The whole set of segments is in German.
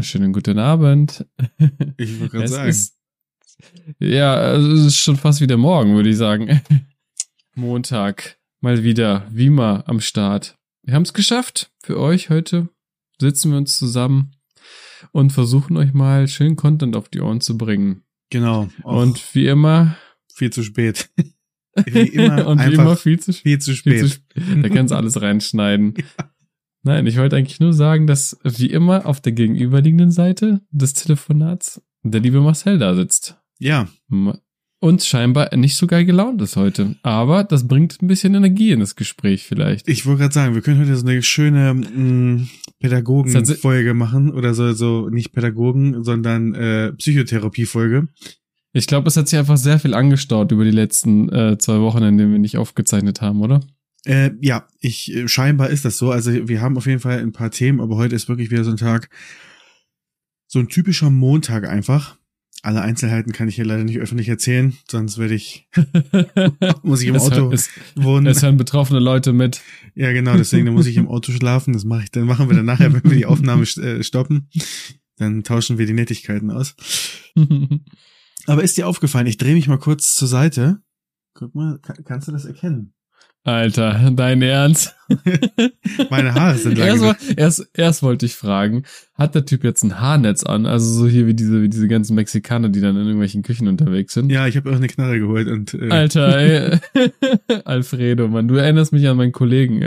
wunderschönen guten Abend. Ich wollte gerade sagen. Also es ist schon fast wieder morgen, würde ich sagen. Montag, mal wieder, wie immer am Start. Wir haben es geschafft für euch heute. Sitzen wir uns zusammen und versuchen euch mal schön Content auf die Ohren zu bringen. Genau. Und wie immer... Viel zu spät. Wie immer und wie immer viel zu spät. Da kannst du alles reinschneiden. Ja. Nein, ich wollte eigentlich nur sagen, dass wie immer auf der gegenüberliegenden Seite des Telefonats der liebe Marcel da sitzt. Ja. Und scheinbar nicht so geil gelaunt ist heute. Aber das bringt ein bisschen Energie in das Gespräch vielleicht. Ich wollte gerade sagen, wir können heute so eine schöne Pädagogen-Folge machen. Oder so nicht Pädagogen, sondern Psychotherapie-Folge. Ich glaube, es hat sich einfach sehr viel angestaut über die letzten 2 Wochen, in denen wir nicht aufgezeichnet haben, oder? Ja, scheinbar ist das so. Also wir haben auf jeden Fall ein paar Themen, aber heute ist wirklich wieder so ein Tag, so ein typischer Montag einfach. Alle Einzelheiten kann ich hier leider nicht öffentlich erzählen, sonst muss ich im Auto wohnen. Es hören betroffene Leute mit. Ja, genau, deswegen muss ich im Auto schlafen. Dann machen wir dann nachher, wenn wir die Aufnahme stoppen. Dann tauschen wir die Nettigkeiten aus. Aber ist dir aufgefallen, ich drehe mich mal kurz zur Seite. Guck mal, kannst du das erkennen? Alter, dein Ernst? Meine Haare sind lang. Erst wollte ich fragen, hat der Typ jetzt ein Haarnetz an? Also so hier wie diese ganzen Mexikaner, die dann in irgendwelchen Küchen unterwegs sind. Ja, ich habe auch eine Knarre geholt und Alter, ey. Alfredo, Mann, du erinnerst mich an meinen Kollegen,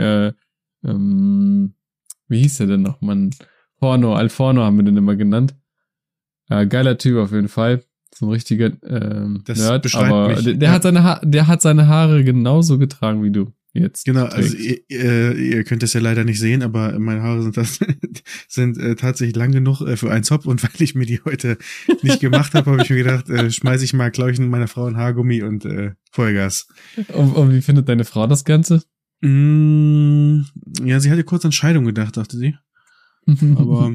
wie hieß der denn noch, Mann? Alforno haben wir den immer genannt. Geiler Typ auf jeden Fall. So ein richtiger Nerd, aber der hat seine Haare genauso getragen wie du jetzt. Genau, trägst. Also ihr könnt es ja leider nicht sehen, aber meine Haare sind tatsächlich lang genug für einen Zopf, und weil ich mir die heute nicht gemacht habe, habe ich mir gedacht, schmeiße ich mal, glaube ich, meiner Frau ein Haargummi und Vollgas. Und wie findet deine Frau das Ganze? Ja, sie hatte kurz an Scheidung gedacht, dachte sie. Aber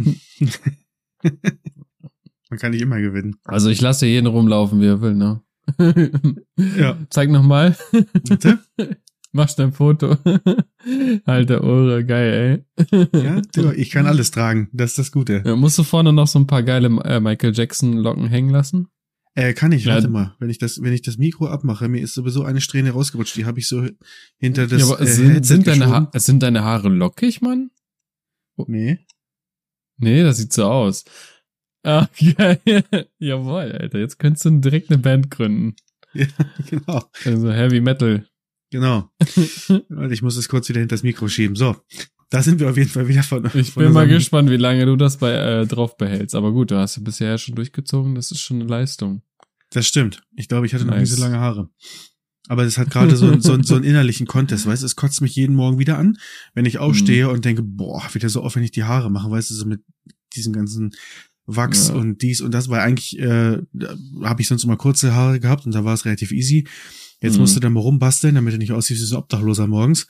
man kann nicht immer gewinnen. Also ich lasse jeden rumlaufen, wie er will, ne? Ja. Zeig nochmal. Bitte? Machst ein Foto. Alter Ohren, geil, ey. Ja, du, ich kann alles tragen. Das ist das Gute. Ja, musst du vorne noch so ein paar geile Michael Jackson Locken hängen lassen? Kann ich, warte mal. Wenn ich das Mikro abmache, mir ist sowieso eine Strähne rausgerutscht. Die habe ich so hinter das sind deine Haare lockig, Mann? Nee. Nee, das sieht so aus. Ah, geil. Jawohl, Alter. Jetzt könntest du direkt eine Band gründen. Ja, genau. Also Heavy Metal. Genau. Ich muss es kurz wieder hinter das Mikro schieben. So, da sind wir auf jeden Fall wieder von. Ich bin mal gespannt, wie lange du das drauf behältst. Aber gut, du hast ja bisher schon durchgezogen. Das ist schon eine Leistung. Das stimmt. Ich glaube, ich hatte noch nie so lange Haare. Aber das hat gerade so einen innerlichen Contest, weißt du, es kotzt mich jeden Morgen wieder an, wenn ich aufstehe und denke, boah, wieder so aufwendig die Haare machen, weißt du, so mit diesem ganzen Wachs und dies und das, weil eigentlich habe ich sonst immer kurze Haare gehabt und da war es relativ easy. Jetzt musst du dann mal rumbasteln, damit du nicht aussiehst wie so ein Obdachloser morgens.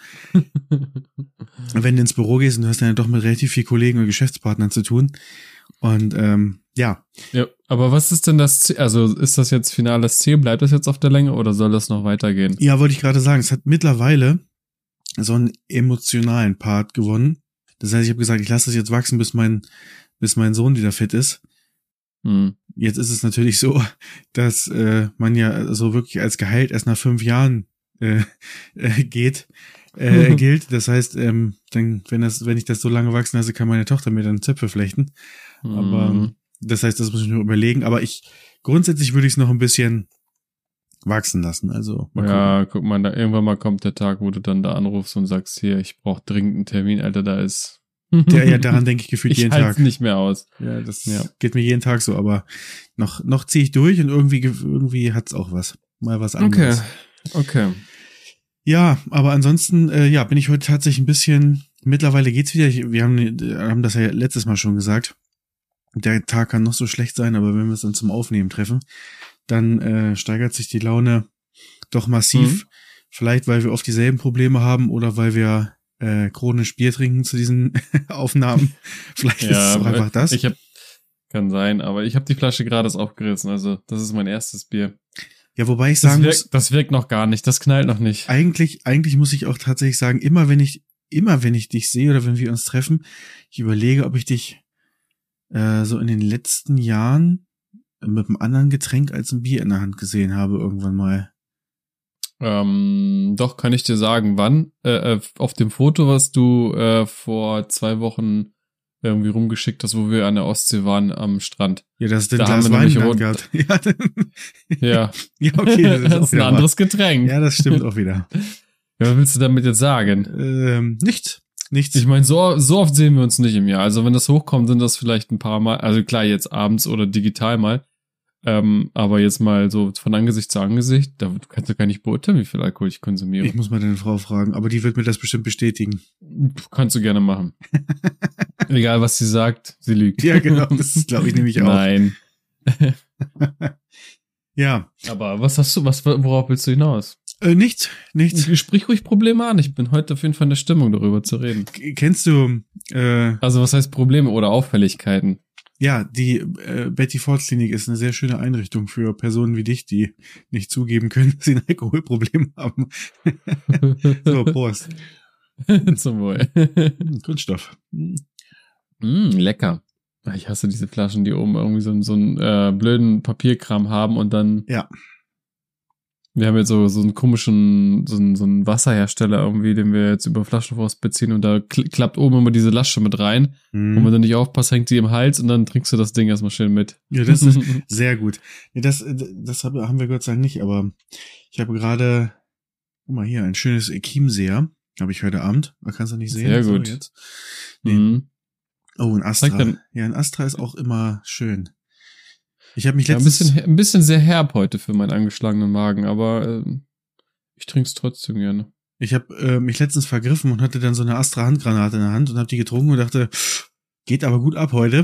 Wenn du ins Büro gehst und du hast dann ja doch mit relativ viel Kollegen und Geschäftspartnern zu tun. Und ja. Ja, aber was ist denn das Ziel? Also ist das jetzt finales Ziel? Bleibt das jetzt auf der Länge oder soll das noch weitergehen? Ja, wollte ich gerade sagen. Es hat mittlerweile so einen emotionalen Part gewonnen. Das heißt, ich habe gesagt, ich lasse das jetzt wachsen, bis mein Sohn wieder fit ist. Jetzt ist es natürlich so, dass man ja so wirklich als geheilt erst nach 5 Jahren gilt. Das heißt, dann, wenn ich das so lange wachsen lasse, kann meine Tochter mir dann Zöpfe flechten. Aber das heißt, das muss ich mir überlegen. Aber grundsätzlich würde ich es noch ein bisschen wachsen lassen. Also mal guck mal, irgendwann mal kommt der Tag, wo du dann da anrufst und sagst, hier, ich brauche dringend einen Termin, Alter, da ist. Ja, daran denke ich gefühlt jeden Tag. Ich halte nicht mehr aus. Ja, das geht mir jeden Tag so, aber noch ziehe ich durch und irgendwie hat's auch was. Mal was anderes. Okay. Ja, aber ansonsten, bin ich heute tatsächlich ein bisschen, mittlerweile geht's wieder, wir haben das ja letztes Mal schon gesagt, der Tag kann noch so schlecht sein, aber wenn wir es dann zum Aufnehmen treffen, dann steigert sich die Laune doch massiv. Vielleicht, weil wir oft dieselben Probleme haben oder weil wir chronisch Bier trinken zu diesen Aufnahmen. Vielleicht ist es auch einfach das. Kann sein, aber ich habe die Flasche gerade erst aufgerissen, also das ist mein erstes Bier. Ja, wobei ich sagen muss, das wirkt noch gar nicht, das knallt noch nicht. Eigentlich muss ich auch tatsächlich sagen, immer wenn ich dich sehe oder wenn wir uns treffen, ich überlege, ob ich dich so in den letzten Jahren mit einem anderen Getränk als ein Bier in der Hand gesehen habe irgendwann mal. Doch, kann ich dir sagen, wann. Auf dem Foto, was du vor 2 Wochen irgendwie rumgeschickt hast, wo wir an der Ostsee waren am Strand. Ja, das ist den Da Glas haben wir Wein nämlich in der Hand gehabt. Ja. Ja, okay, das ist, Das ist ein anderes Getränk. Ja, das stimmt auch wieder. Ja, was willst du damit jetzt sagen? Nichts. Ich meine, so oft sehen wir uns nicht im Jahr. Also wenn das hochkommt, sind das vielleicht ein paar Mal, also klar, jetzt abends oder digital mal. Aber jetzt mal so von Angesicht zu Angesicht, da kannst du gar nicht beurteilen, wie viel Alkohol ich konsumiere. Ich muss mal deine Frau fragen, aber die wird mir das bestimmt bestätigen. Kannst du gerne machen. Egal, was sie sagt, sie lügt. Ja, genau, das glaube ich nämlich auch. Nein. Ja. Aber worauf willst du hinaus? Nichts. Sprich ruhig Probleme an. Ich bin heute auf jeden Fall in der Stimmung, darüber zu reden. Kennst du, also was heißt Probleme oder Auffälligkeiten? Ja, die Betty Ford Klinik ist eine sehr schöne Einrichtung für Personen wie dich, die nicht zugeben können, dass sie ein Alkoholproblem haben. So, Prost. Zum Wohl. Kunststoff. Lecker. Ich hasse diese Flaschen, die oben irgendwie so einen blöden Papierkram haben und dann... Ja. Wir haben jetzt so einen komischen, so einen Wasserhersteller irgendwie, den wir jetzt über Flaschenpost beziehen und da klappt oben immer diese Lasche mit rein. Und wenn du nicht aufpasst, hängt sie im Hals und dann trinkst du das Ding erstmal schön mit. Ja, das ist sehr gut. Nee, das haben wir Gott sei Dank nicht, aber ich habe gerade, guck mal hier, ein schönes Chiemseer, habe ich heute Abend. Man kann es noch nicht sehen. Sehr gut. So jetzt. Nee. Oh, ein Astra. Ja, ein Astra ist auch immer schön. Ich habe mich letztens... ein bisschen sehr herb heute für meinen angeschlagenen Magen, aber ich trinke es trotzdem gerne. Ich habe mich letztens vergriffen und hatte dann so eine Astra-Handgranate in der Hand und habe die getrunken und dachte, geht aber gut ab heute.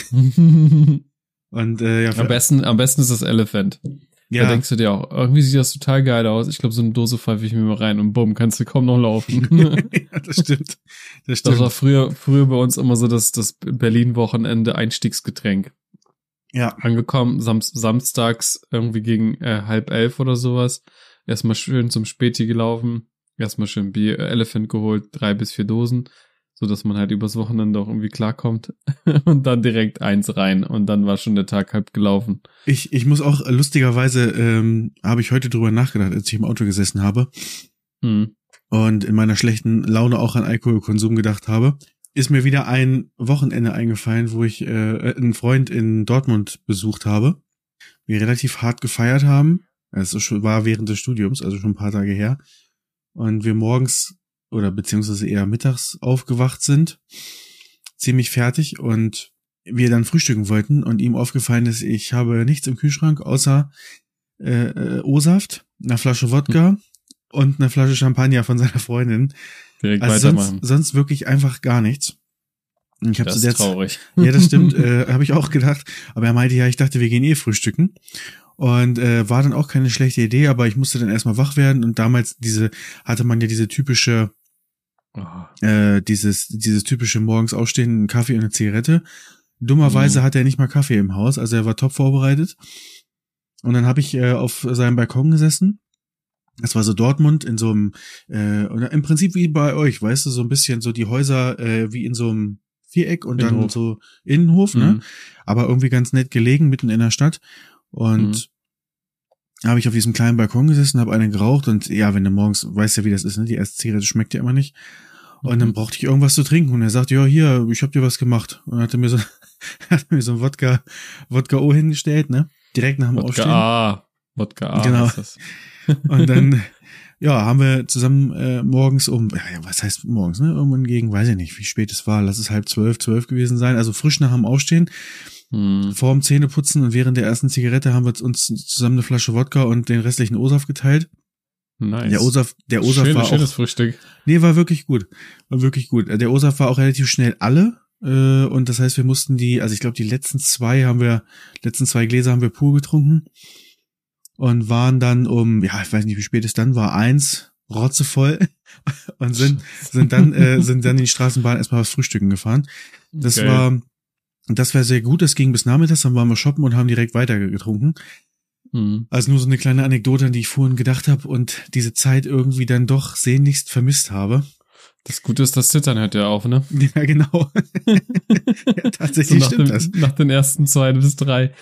Und ja. Am besten ist das Elephant. Ja. Da denkst du dir auch, irgendwie sieht das total geil aus. Ich glaube, so eine Dose pfeife ich mir mal rein und bumm, kannst du kaum noch laufen. Ja, das stimmt. Das war früher bei uns immer so das Berlin-Wochenende Einstiegsgetränk. Ja. Angekommen, samstags irgendwie gegen 10:30 oder sowas. Erstmal schön zum Späti gelaufen. Erstmal schön Bier, Elephant geholt, 3 bis 4 Dosen. So dass man halt übers Wochenende auch irgendwie klarkommt. Und dann direkt 1 rein. Und dann war schon der Tag halb gelaufen. Ich muss auch, lustigerweise, habe ich heute drüber nachgedacht, als ich im Auto gesessen habe. Und in meiner schlechten Laune auch an Alkoholkonsum gedacht habe. Ist mir wieder ein Wochenende eingefallen, wo ich einen Freund in Dortmund besucht habe. Wir relativ hart gefeiert haben. Es war während des Studiums, also schon ein paar Tage her. Und wir morgens oder beziehungsweise eher mittags aufgewacht sind. Ziemlich fertig und wir dann frühstücken wollten und ihm aufgefallen ist, ich habe nichts im Kühlschrank außer O-Saft, einer Flasche Wodka und einer Flasche Champagner von seiner Freundin. Direkt also weitermachen. Sonst wirklich einfach gar nichts. Und ich das ist traurig. Ja, das stimmt, habe ich auch gedacht. Aber er meinte, ja, ich dachte, wir gehen frühstücken. Und war dann auch keine schlechte Idee, aber ich musste dann erstmal wach werden. Und damals hatte man ja diese typische, dieses typische morgens aufstehen, einen Kaffee und eine Zigarette. Dummerweise hatte er nicht mal Kaffee im Haus, also er war top vorbereitet. Und dann habe ich auf seinem Balkon gesessen. Das war so Dortmund in so einem, im Prinzip wie bei euch, weißt du, so ein bisschen so die Häuser wie in so einem Viereck und Innenhof. Dann so Innenhof, ne? Aber irgendwie ganz nett gelegen, mitten in der Stadt. Und habe ich auf diesem kleinen Balkon gesessen, habe eine geraucht und ja, wenn du morgens, weißt ja, wie das ist, ne? Die erste Zigarette schmeckt ja immer nicht. Und dann brauchte ich irgendwas zu trinken und er sagt, ja, hier, ich hab dir was gemacht. Und hat mir so ein Wodka O hingestellt, ne? Direkt nach dem Aufstehen. Wodka A. Genau. Ist das. Und dann, ja, haben wir zusammen morgens was heißt morgens, ne? Irgendwann gegen, weiß ich nicht, wie spät es war, lass es 11:30 gewesen sein, also frisch nach dem Aufstehen, vor dem Zähneputzen und während der ersten Zigarette haben wir uns zusammen eine Flasche Wodka und den restlichen O-Saft geteilt. Nice. Der O-Saft war schönes auch, Frühstück. Nee, war wirklich gut. Der O-Saft war auch relativ schnell alle. Und das heißt, wir mussten ich glaube, die letzten zwei Gläser haben wir pur getrunken. Und waren dann ich weiß nicht, wie spät es dann war, 1, rotzevoll. Und sind dann in die Straßenbahn erstmal was frühstücken gefahren. Das war sehr gut. Das ging bis nachmittags, dann waren wir shoppen und haben direkt weiter getrunken. Also nur so eine kleine Anekdote, an die ich vorhin gedacht habe und diese Zeit irgendwie dann doch sehnlichst vermisst habe. Das Gute ist, das Zittern hört ja auf, ne? Ja, genau. Ja, tatsächlich so stimmt das. Nach den ersten 2 bis 3.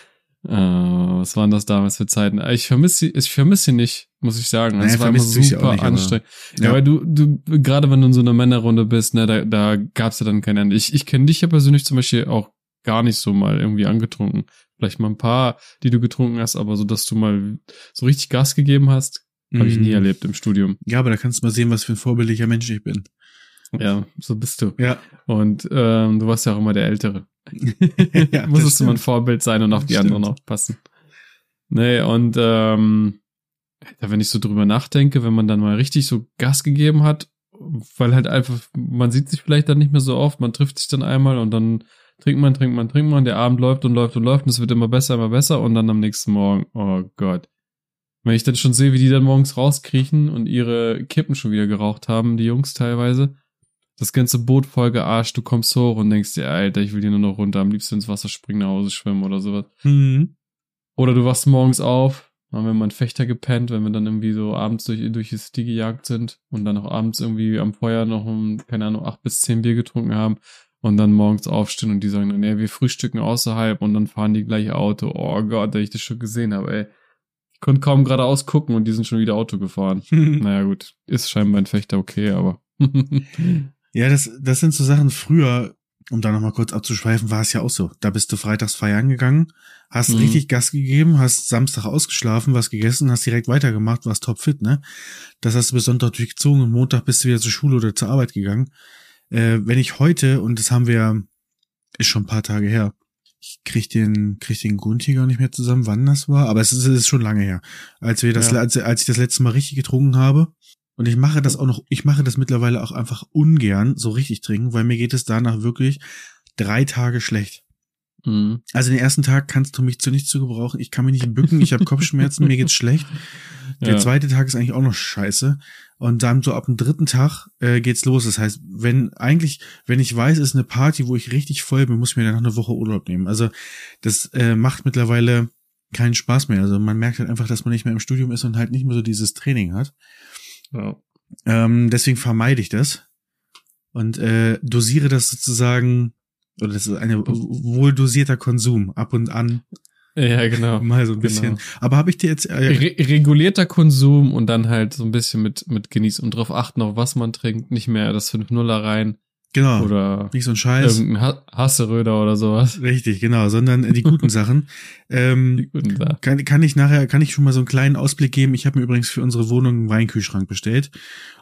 Was waren das damals für Zeiten? Ich vermisse sie nicht, muss ich sagen. Naja, Es war immer super nicht, anstrengend. Ja, ja, weil du, gerade wenn du in so einer Männerrunde bist, ne, da gab's ja dann kein Ende. Ich kenne dich ja persönlich zum Beispiel auch gar nicht so mal irgendwie angetrunken. Vielleicht mal ein paar, die du getrunken hast, aber so, dass du mal so richtig Gas gegeben hast, habe ich nie erlebt im Studium. Ja, aber da kannst du mal sehen, was für ein vorbildlicher Mensch ich bin. Ja, so bist du. Ja. Und du warst ja auch immer der Ältere. Ja, musstest du mal ein Vorbild sein und auf die anderen aufpassen. Nee, und wenn ich so drüber nachdenke, wenn man dann mal richtig so Gas gegeben hat, weil halt einfach, man sieht sich vielleicht dann nicht mehr so oft, man trifft sich dann einmal und dann trinkt man, der Abend läuft und es wird immer besser und dann am nächsten Morgen, oh Gott. Wenn ich dann schon sehe, wie die dann morgens rauskriechen und ihre Kippen schon wieder geraucht haben, die Jungs teilweise, das ganze Boot voll gearscht, du kommst hoch und denkst dir, Alter, ich will hier nur noch runter, am liebsten ins Wasser springen, nach Hause schwimmen oder sowas. Mhm. Oder du wachst morgens auf, haben wir mal einen Fechter gepennt, wenn wir dann irgendwie so abends durch die City gejagt sind und dann auch abends irgendwie am Feuer noch, keine Ahnung, 8 bis 10 Bier getrunken haben und dann morgens aufstehen und die sagen dann, nee, wir frühstücken außerhalb und dann fahren die gleich Auto. Oh Gott, da ich das schon gesehen habe, ey. Ich konnte kaum geradeaus gucken und die sind schon wieder Auto gefahren. Naja gut, ist scheinbar ein Fechter okay, aber ja, das sind so Sachen früher, um da nochmal kurz abzuschweifen, war es ja auch so. Da bist du freitags feiern gegangen, hast richtig Gas gegeben, hast Samstag ausgeschlafen, was gegessen, hast direkt weitergemacht, warst topfit, ne? Das hast du bis Sonntag durchgezogen und Montag bist du wieder zur Schule oder zur Arbeit gegangen. Wenn ich heute, und das haben wir, ist schon ein paar Tage her, ich krieg den Gunti gar nicht mehr zusammen, wann das war, aber es ist schon lange her, als ich das letzte Mal richtig getrunken habe. Und ich mache das mittlerweile auch einfach ungern, so richtig trinken, weil mir geht es danach wirklich 3 Tage schlecht. Mhm. Also den ersten Tag kannst du mich zu nichts zu gebrauchen. Ich kann mich nicht bücken, ich habe Kopfschmerzen, mir geht's schlecht. Der zweite Tag ist eigentlich auch noch scheiße. Und dann so ab dem 3. Tag geht's los. Das heißt, wenn ich weiß, es ist eine Party, wo ich richtig voll bin, muss ich mir danach eine Woche Urlaub nehmen. Also das macht mittlerweile keinen Spaß mehr. Also man merkt halt einfach, dass man nicht mehr im Studium ist und halt nicht mehr so dieses Training hat. Ja. Deswegen vermeide ich das und dosiere das sozusagen, oder das ist ein wohl dosierter Konsum, ab und an. Ja, genau. Mal so ein bisschen. Aber habe ich dir jetzt regulierter Konsum und dann halt so ein bisschen mit genießen und drauf achten, auf was man trinkt, nicht mehr das 5-0er rein. Genau. Oder nicht so ein Scheiß. Irgendein Hasseröder oder sowas. Richtig, genau, sondern die guten Sachen. Die guten Sachen. Kann ich schon mal so einen kleinen Ausblick geben. Ich habe mir übrigens für unsere Wohnung einen Weinkühlschrank bestellt.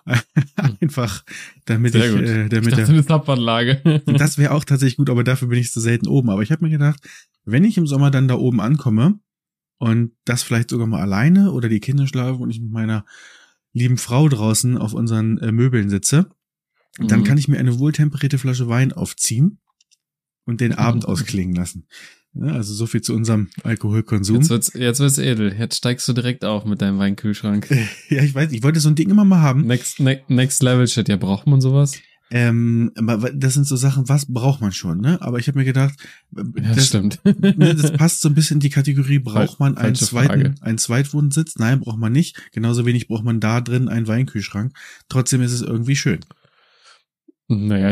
Einfach, damit Sehr gut. Ich dachte, eine Zapfanlage. Das wäre auch tatsächlich gut, aber dafür bin ich zu selten oben. Aber ich habe mir gedacht, wenn ich im Sommer dann da oben ankomme und das vielleicht sogar mal alleine oder die Kinder schlafen und ich mit meiner lieben Frau draußen auf unseren Möbeln sitze, dann kann ich mir eine wohltemperierte Flasche Wein aufziehen und den Abend ausklingen lassen. Ja, also so viel zu unserem Alkoholkonsum. Jetzt wird's edel. Jetzt steigst du direkt auf mit deinem Weinkühlschrank. Ja, ich weiß, ich wollte so ein Ding immer mal haben. Next Level Shit. Ja, braucht man sowas? Aber das sind so Sachen, was braucht man schon, ne? Aber ich habe mir gedacht, das stimmt. Das passt so ein bisschen in die Kategorie, braucht man einen Zweitwohnsitz? Nein, braucht man nicht. Genauso wenig braucht man da drin einen Weinkühlschrank. Trotzdem ist es irgendwie schön. Naja,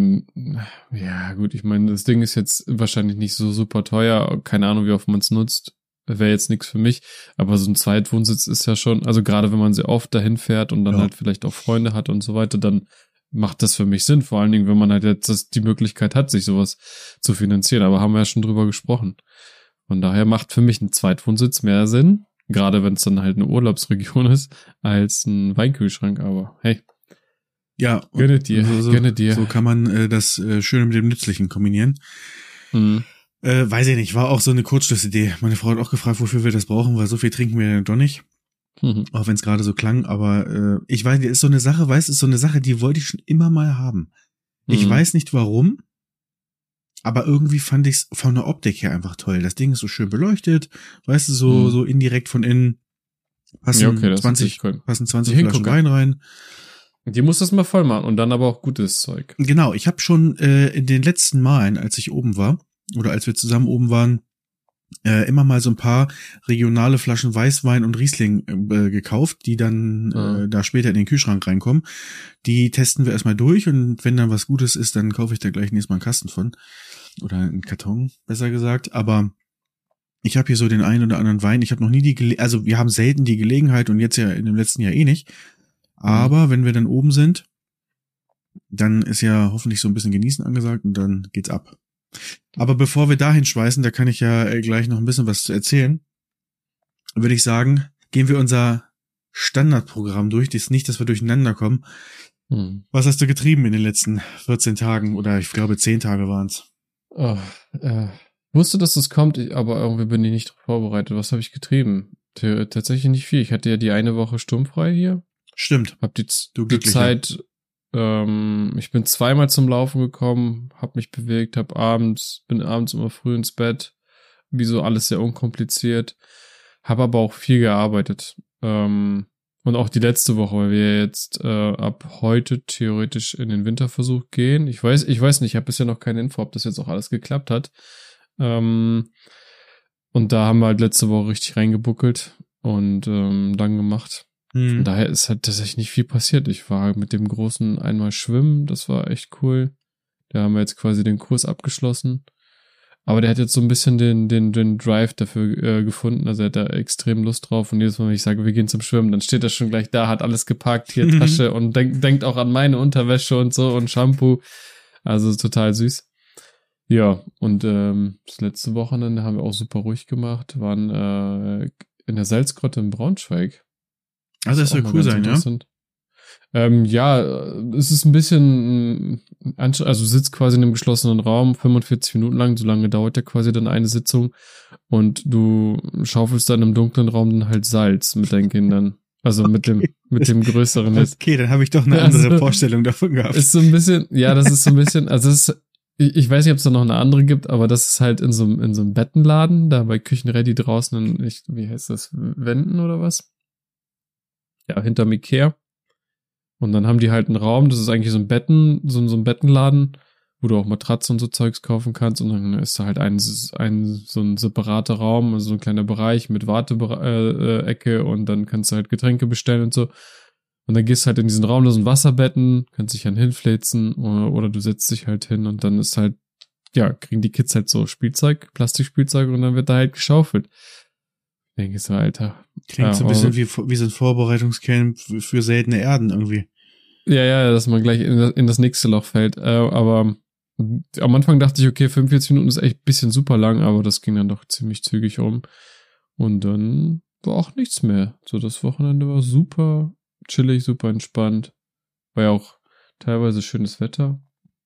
ja gut, ich meine, das Ding ist jetzt wahrscheinlich nicht so super teuer, keine Ahnung, wie oft man es nutzt, wäre jetzt nichts für mich, aber so ein Zweitwohnsitz ist ja schon, also gerade wenn man sehr oft dahin fährt und dann halt vielleicht auch Freunde hat und so weiter, dann macht das für mich Sinn, vor allen Dingen, wenn man halt jetzt die Möglichkeit hat, sich sowas zu finanzieren, aber haben wir ja schon drüber gesprochen. Von daher macht für mich ein Zweitwohnsitz mehr Sinn, gerade wenn es dann halt eine Urlaubsregion ist, als ein Weinkühlschrank, aber hey. Ja, gönne dir. So kann man das Schöne mit dem Nützlichen kombinieren. Mhm. Weiß ich nicht, war auch so eine Kurzschlussidee. Meine Frau hat auch gefragt, wofür wir das brauchen, weil so viel trinken wir ja doch nicht. Auch wenn es gerade so klang, aber ich weiß, ist so eine Sache, die wollte ich schon immer mal haben. Ich weiß nicht warum, aber irgendwie fand ich es von der Optik her einfach toll. Das Ding ist so schön beleuchtet, weißt du, so indirekt von innen passen 20 Flaschen Wein rein. Die muss das mal voll machen und dann aber auch gutes Zeug. Genau, ich habe schon in den letzten Malen, als ich oben war, oder als wir zusammen oben waren, immer mal so ein paar regionale Flaschen Weißwein und Riesling gekauft, die dann da später in den Kühlschrank reinkommen. Die testen wir erstmal durch und wenn dann was Gutes ist, dann kaufe ich da gleich nächstes Mal einen Kasten von. Oder einen Karton, besser gesagt. Aber ich habe hier so den einen oder anderen Wein. Ich habe noch nie also wir haben selten die Gelegenheit und jetzt ja in dem letzten Jahr eh nicht. Aber wenn wir dann oben sind, dann ist ja hoffentlich so ein bisschen Genießen angesagt und dann geht's ab. Aber bevor wir dahin schweißen, da kann ich ja gleich noch ein bisschen was zu erzählen, würde ich sagen, gehen wir unser Standardprogramm durch. Das ist nicht, dass wir durcheinander kommen. Was hast du getrieben in den letzten 14 Tagen? Oder ich glaube 10 Tage waren's. Wusste, dass das kommt, aber irgendwie bin ich nicht vorbereitet. Was habe ich getrieben? Tatsächlich nicht viel. Ich hatte ja die eine Woche sturmfrei hier. Stimmt. Hab die Zeit, ich bin zweimal zum Laufen gekommen, hab mich bewegt, bin abends immer früh ins Bett. Wie so alles sehr unkompliziert. Hab aber auch viel gearbeitet. Und auch die letzte Woche, weil wir jetzt ab heute theoretisch in den Winterversuch gehen. Ich weiß nicht, ich habe bisher noch keine Info, ob das jetzt auch alles geklappt hat. Und da haben wir halt letzte Woche richtig reingebuckelt und dann gemacht. Von daher ist halt tatsächlich nicht viel passiert. Ich war mit dem Großen einmal schwimmen, das war echt cool. Da haben wir jetzt quasi den Kurs abgeschlossen. Aber der hat jetzt so ein bisschen den Drive dafür gefunden. Also er hat da extrem Lust drauf. Und jedes Mal, wenn ich sage, wir gehen zum Schwimmen, dann steht er schon gleich da, hat alles gepackt, hier Tasche und denkt auch an meine Unterwäsche und so und Shampoo. Also total süß. Ja, und das letzte Wochenende haben wir auch super ruhig gemacht. Waren in der Salzgrotte in Braunschweig. Also das soll cool sein, ja? Ja, es ist ein bisschen, also du sitzt quasi in einem geschlossenen Raum, 45 Minuten lang, so lange dauert ja quasi dann eine Sitzung und du schaufelst dann im dunklen Raum dann halt Salz mit deinen Kindern. Also mit dem größeren Netz. Okay, dann habe ich doch eine andere Vorstellung davon gehabt. Ist so ein bisschen, ja, das ist so ein bisschen, also es ist, ich weiß nicht, ob es da noch eine andere gibt, aber das ist halt in so einem Bettenladen, da bei Küchenready draußen wie heißt das, Wenden oder was? Ja, hinterm Ikea. Und dann haben die halt einen Raum, das ist eigentlich so ein Bettenladen, wo du auch Matratzen und so Zeugs kaufen kannst. Und dann ist da halt so ein separater Raum, also so ein kleiner Bereich mit Ecke und dann kannst du halt Getränke bestellen und so. Und dann gehst du halt in diesen Raum, da sind Wasserbetten, kannst dich dann hinfläzen oder du setzt dich halt hin und dann ist halt, ja, kriegen die Kids halt so Spielzeug, Plastikspielzeug und dann wird da halt geschaufelt. Ich denke so, Alter. Klingt so ein bisschen wie so ein Vorbereitungscamp für seltene Erden irgendwie. Ja, dass man gleich in das nächste Loch fällt. Aber am Anfang dachte ich, okay, 45 Minuten ist echt ein bisschen super lang, aber das ging dann doch ziemlich zügig um. Und dann war auch nichts mehr. So, das Wochenende war super chillig, super entspannt. War ja auch teilweise schönes Wetter.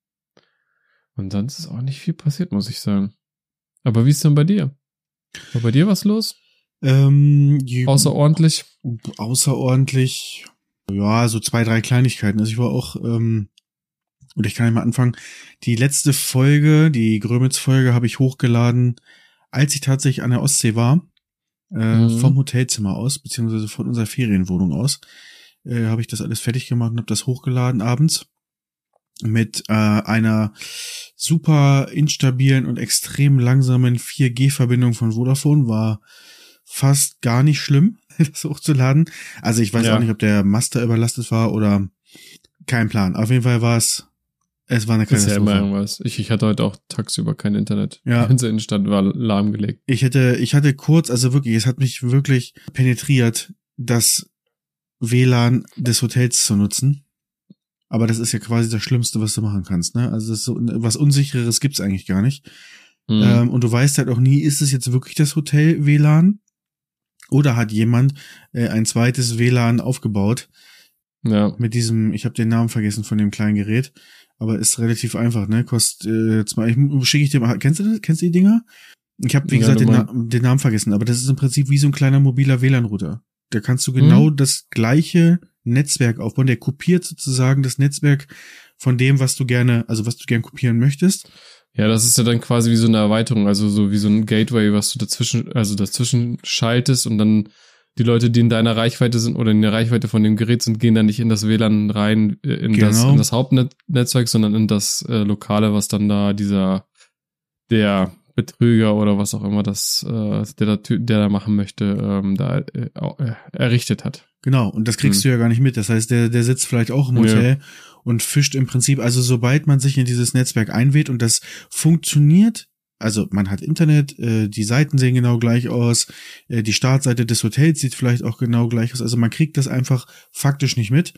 Und sonst ist auch nicht viel passiert, muss ich sagen. Aber wie ist denn bei dir? War bei dir was los? Außerordentlich? Außerordentlich, ja, so 2, 3 Kleinigkeiten. Also ich war auch, oder ich kann ja mal anfangen, die letzte Folge, die Grömitz-Folge habe ich hochgeladen, als ich tatsächlich an der Ostsee war, vom Hotelzimmer aus, beziehungsweise von unserer Ferienwohnung aus, habe ich das alles fertig gemacht und habe das hochgeladen abends mit einer super instabilen und extrem langsamen 4G-Verbindung von Vodafone. War fast gar nicht schlimm, das hochzuladen. Also ich weiß auch nicht, ob der Master überlastet war oder kein Plan. Auf jeden Fall war es war eine Katastrophe. Das ist ja immer irgendwas. Ich hatte heute auch tagsüber kein Internet. Ja. Die ganze Innenstadt war lahmgelegt. Ich hatte kurz, also wirklich, es hat mich wirklich penetriert, das WLAN des Hotels zu nutzen. Aber das ist ja quasi das Schlimmste, was du machen kannst, ne? Also das ist so, was Unsicheres gibt's eigentlich gar nicht. Und du weißt halt auch nie, ist es jetzt wirklich das Hotel-WLAN? Oder hat jemand ein zweites WLAN aufgebaut? Ja. Mit diesem, ich habe den Namen vergessen von dem kleinen Gerät, aber ist relativ einfach, ne? Kostet schicke ich dir, kennst du die Dinger? Ich habe wie gesagt den Namen vergessen, aber das ist im Prinzip wie so ein kleiner mobiler WLAN-Router. Da kannst du genau das gleiche Netzwerk aufbauen. Der kopiert sozusagen das Netzwerk von dem, was du gern kopieren möchtest. Ja, das ist ja dann quasi wie so eine Erweiterung, also so wie so ein Gateway, was du dazwischen schaltest und dann die Leute, die in deiner Reichweite sind oder in der Reichweite von dem Gerät sind, gehen dann nicht in das WLAN rein, in das Hauptnetzwerk, sondern in das Lokale, was dann da der Betrüger oder was auch immer der da machen möchte, errichtet hat. Genau, und das kriegst du ja gar nicht mit. Das heißt, der sitzt vielleicht auch im Hotel und fischt im Prinzip, also sobald man sich in dieses Netzwerk einwählt und das funktioniert, also man hat Internet, die Seiten sehen genau gleich aus, die Startseite des Hotels sieht vielleicht auch genau gleich aus, also man kriegt das einfach faktisch nicht mit.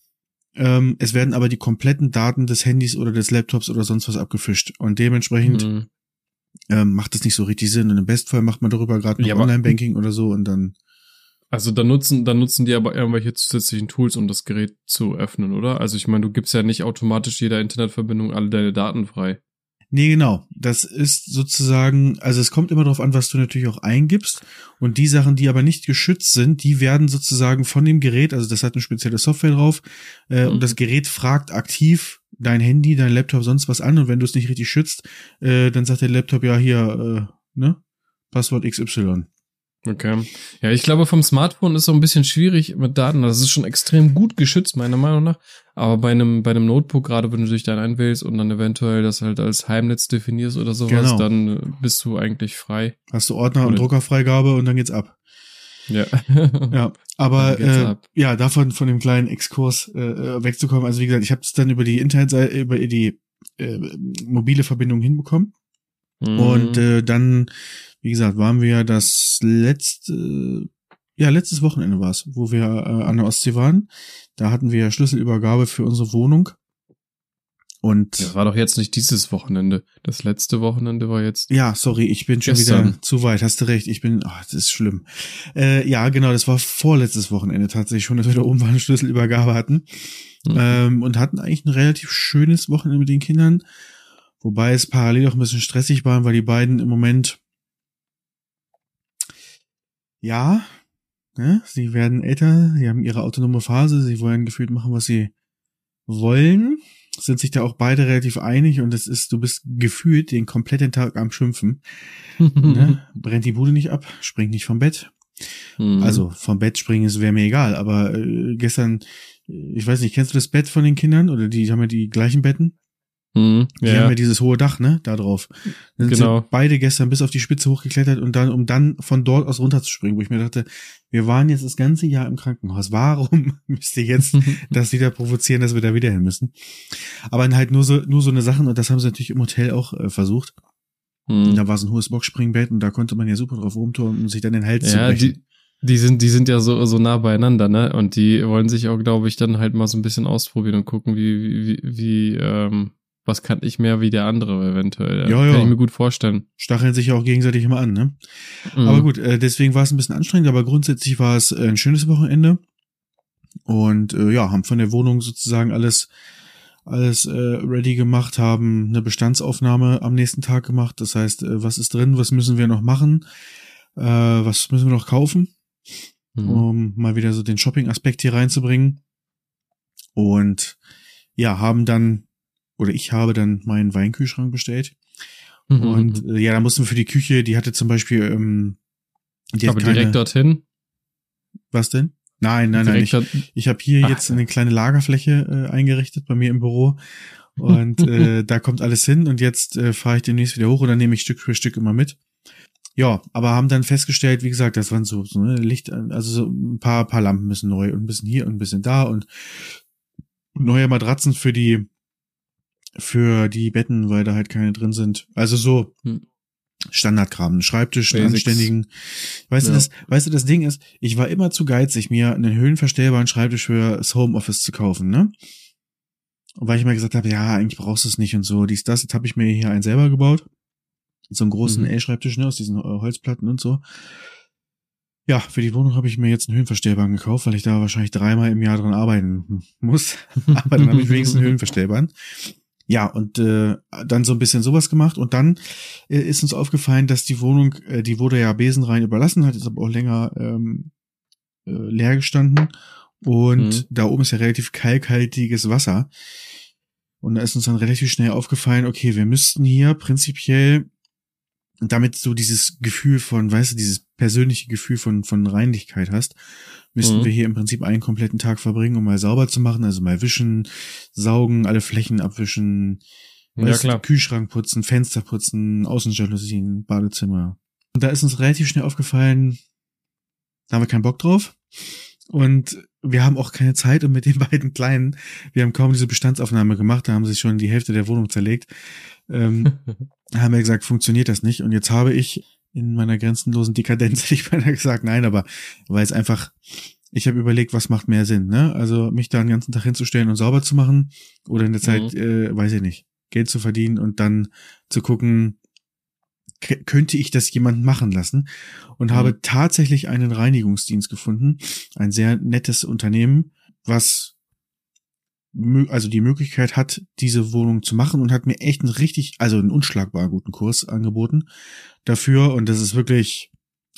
Es werden aber die kompletten Daten des Handys oder des Laptops oder sonst was abgefischt und dementsprechend macht das nicht so richtig Sinn und im Bestfall macht man darüber gerade noch Online-Banking oder so und dann. Also dann nutzen die aber irgendwelche zusätzlichen Tools, um das Gerät zu öffnen, oder? Also ich meine, du gibst ja nicht automatisch jeder Internetverbindung alle deine Daten frei. Nee, genau. Das ist sozusagen, also es kommt immer darauf an, was du natürlich auch eingibst und die Sachen, die aber nicht geschützt sind, die werden sozusagen von dem Gerät, also das hat eine spezielle Software drauf und das Gerät fragt aktiv dein Handy, dein Laptop, sonst was an und wenn du es nicht richtig schützt, dann sagt der Laptop ja hier, Passwort XY. Okay. Ja, ich glaube, vom Smartphone ist so ein bisschen schwierig mit Daten. Das ist schon extrem gut geschützt, meiner Meinung nach. Aber bei einem Notebook, gerade wenn du dich dann einwählst und dann eventuell das halt als Heimnetz definierst oder sowas, dann bist du eigentlich frei. Hast du Ordner und Druckerfreigabe und dann geht's ab. Ja. Ja, aber davon von dem kleinen Exkurs wegzukommen. Also wie gesagt, ich habe es dann über die Internetseite, über die mobile Verbindung hinbekommen. Und dann, wie gesagt, waren wir das letztes Wochenende war es, wo wir an der Ostsee waren. Da hatten wir Schlüsselübergabe für unsere Wohnung. Und das war doch jetzt nicht dieses Wochenende. Das letzte Wochenende war jetzt. Ja, sorry, ich bin schon wieder zu weit. Hast du recht. Das ist schlimm. Ja, genau, das war vorletztes Wochenende tatsächlich schon, dass wir da oben eine Schlüsselübergabe hatten. Und hatten eigentlich ein relativ schönes Wochenende mit den Kindern. Wobei es parallel auch ein bisschen stressig war, weil die beiden im Moment, sie werden älter, sie haben ihre autonome Phase, sie wollen gefühlt machen, was sie wollen, sind sich da auch beide relativ einig und du bist gefühlt den kompletten Tag am Schimpfen. Brennt die Bude nicht ab, springt nicht vom Bett. Also vom Bett springen wäre mir egal, aber gestern, ich weiß nicht, kennst du das Bett von den Kindern oder die haben ja die gleichen Betten? Die haben ja dieses hohe Dach, da drauf. Dann sind beide gestern bis auf die Spitze hochgeklettert und dann, um dann von dort aus runterzuspringen, wo ich mir dachte, wir waren jetzt das ganze Jahr im Krankenhaus. Warum müsst ihr jetzt das wieder provozieren, dass wir da wieder hin müssen? Aber dann halt nur so eine Sachen und das haben sie natürlich im Hotel auch versucht. Da war so ein hohes Boxspringbett und da konnte man ja super drauf rumturnen und sich dann den Hals zu brechen. Die sind ja so nah beieinander, ne? Und die wollen sich auch, glaube ich, dann halt mal so ein bisschen ausprobieren und gucken, was kann ich mehr wie der andere eventuell. Ja. Kann ich mir gut vorstellen. Stacheln sich ja auch gegenseitig immer an, ne? Aber gut, deswegen war es ein bisschen anstrengend, aber grundsätzlich war es ein schönes Wochenende. Und haben von der Wohnung sozusagen alles ready gemacht, haben eine Bestandsaufnahme am nächsten Tag gemacht. Das heißt, was ist drin, was müssen wir noch machen, was müssen wir noch kaufen, um mal wieder so den Shopping-Aspekt hier reinzubringen. Und ich habe dann meinen Weinkühlschrank bestellt. Und da mussten wir für die Küche, die hatte zum Beispiel direkt dorthin? Was denn? Nein. Ich habe hier jetzt eine kleine Lagerfläche eingerichtet bei mir im Büro. Und da kommt alles hin. Und jetzt fahre ich demnächst wieder hoch und dann nehme ich Stück für Stück immer mit. Ja, aber haben dann festgestellt, wie gesagt, das waren so Licht, also so ein paar Lampen müssen neu und ein bisschen hier und ein bisschen da und neue Matratzen für die Betten, weil da halt keine drin sind. Also so Standardkram, einen Schreibtisch, einen anständigen. Weißt du, das Ding ist, ich war immer zu geizig, mir einen höhenverstellbaren Schreibtisch für das Homeoffice zu kaufen, ne? Und weil ich mal gesagt habe, ja, eigentlich brauchst du es nicht und so, dies, das. Jetzt habe ich mir hier einen selber gebaut. So einen großen L-Schreibtisch, ne, aus diesen Holzplatten und so. Ja, für die Wohnung habe ich mir jetzt einen höhenverstellbaren gekauft, weil ich da wahrscheinlich 3-mal im Jahr dran arbeiten muss. Aber dann habe ich wenigstens einen höhenverstellbaren. Ja, und dann so ein bisschen sowas gemacht und dann ist uns aufgefallen, dass die Wohnung, die wurde ja besenrein überlassen, hat jetzt aber auch länger leer gestanden und da oben ist ja relativ kalkhaltiges Wasser und da ist uns dann relativ schnell aufgefallen, okay, wir müssten hier prinzipiell, damit du dieses Gefühl von, weißt du, dieses persönliche Gefühl von Reinlichkeit hast, müssten wir hier im Prinzip einen kompletten Tag verbringen, um mal sauber zu machen, also mal wischen, saugen, alle Flächen abwischen, Weißt du, Kühlschrank putzen, Fenster putzen, Außenjalousien, Badezimmer. Und da ist uns relativ schnell aufgefallen, da haben wir keinen Bock drauf. Und wir haben auch keine Zeit, und mit den beiden Kleinen, wir haben kaum diese Bestandsaufnahme gemacht, da haben sich schon die Hälfte der Wohnung zerlegt, haben wir gesagt, funktioniert das nicht. Und jetzt habe ich in meiner grenzenlosen Dekadenz, hätte ich beinahe gesagt, nein, aber weil es einfach, ich habe überlegt, was macht mehr Sinn, ne? Also mich da den ganzen Tag hinzustellen und sauber zu machen oder in der Zeit, weiß ich nicht, Geld zu verdienen und dann zu gucken, könnte ich das jemand machen lassen, und habe tatsächlich einen Reinigungsdienst gefunden, ein sehr nettes Unternehmen, was also die Möglichkeit hat, diese Wohnung zu machen, und hat mir echt einen unschlagbar guten Kurs angeboten dafür, und das ist wirklich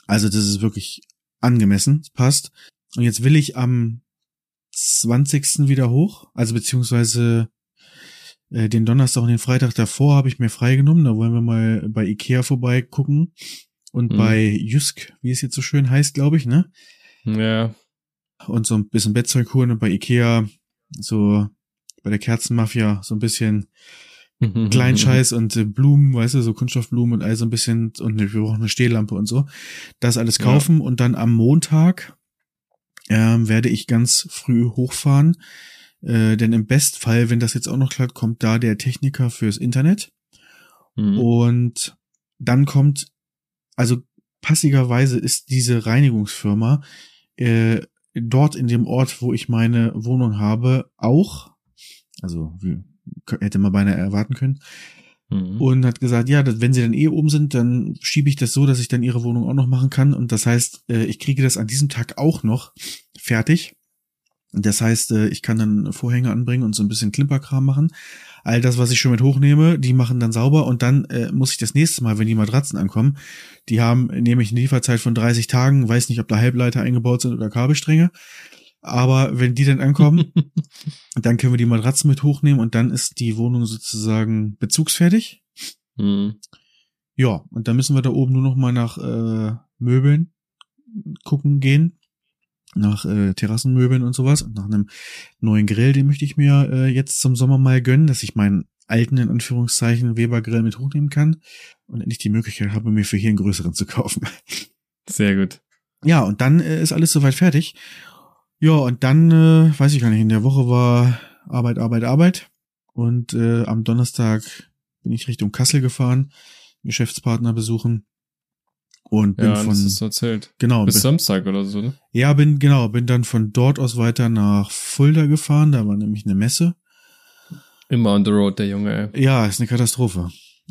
angemessen, passt. Und jetzt will ich am 20. wieder hoch, also beziehungsweise den Donnerstag und den Freitag davor habe ich mir freigenommen. Da wollen wir mal bei Ikea vorbei gucken. Und bei Jysk, wie es jetzt so schön heißt, glaube ich, ne? Ja. Und so ein bisschen Bettzeug holen, und bei Ikea so bei der Kerzenmafia so ein bisschen Kleinscheiß und Blumen, weißt du, so Kunststoffblumen und all so ein bisschen, und wir brauchen eine Stehlampe und so. Das alles kaufen, und dann am Montag werde ich ganz früh hochfahren. Denn im Bestfall, wenn das jetzt auch noch klappt, kommt da der Techniker fürs Internet. Und dann kommt, also passigerweise ist diese Reinigungsfirma dort in dem Ort, wo ich meine Wohnung habe, auch, also hätte man beinahe erwarten können, und hat gesagt, ja, wenn sie dann oben sind, dann schiebe ich das so, dass ich dann ihre Wohnung auch noch machen kann, und das heißt, ich kriege das an diesem Tag auch noch fertig. Das heißt, ich kann dann Vorhänge anbringen und so ein bisschen Klimperkram machen. All das, was ich schon mit hochnehme, die machen dann sauber, und dann muss ich das nächste Mal, wenn die Matratzen ankommen, die haben nämlich eine Lieferzeit von 30 Tagen, weiß nicht, ob da Halbleiter eingebaut sind oder Kabelstränge, aber wenn die dann ankommen, dann können wir die Matratzen mit hochnehmen, und dann ist die Wohnung sozusagen bezugsfertig. Ja, und dann müssen wir da oben nur noch mal nach Möbeln gucken gehen. Nach Terrassenmöbeln und sowas, und nach einem neuen Grill, den möchte ich mir jetzt zum Sommer mal gönnen, dass ich meinen alten, in Anführungszeichen, Weber-Grill mit hochnehmen kann und endlich die Möglichkeit habe, mir für hier einen größeren zu kaufen. Sehr gut. Ja, und dann ist alles soweit fertig. Ja, und dann, weiß ich gar nicht, in der Woche war Arbeit, und am Donnerstag bin ich Richtung Kassel gefahren, Geschäftspartner besuchen. Und bin das ist erzählt. Genau. Bis Samstag oder so, ne? Ja, bin dann von dort aus weiter nach Fulda gefahren, da war nämlich eine Messe. Immer on the road, der Junge, ey. Ja, ist eine Katastrophe.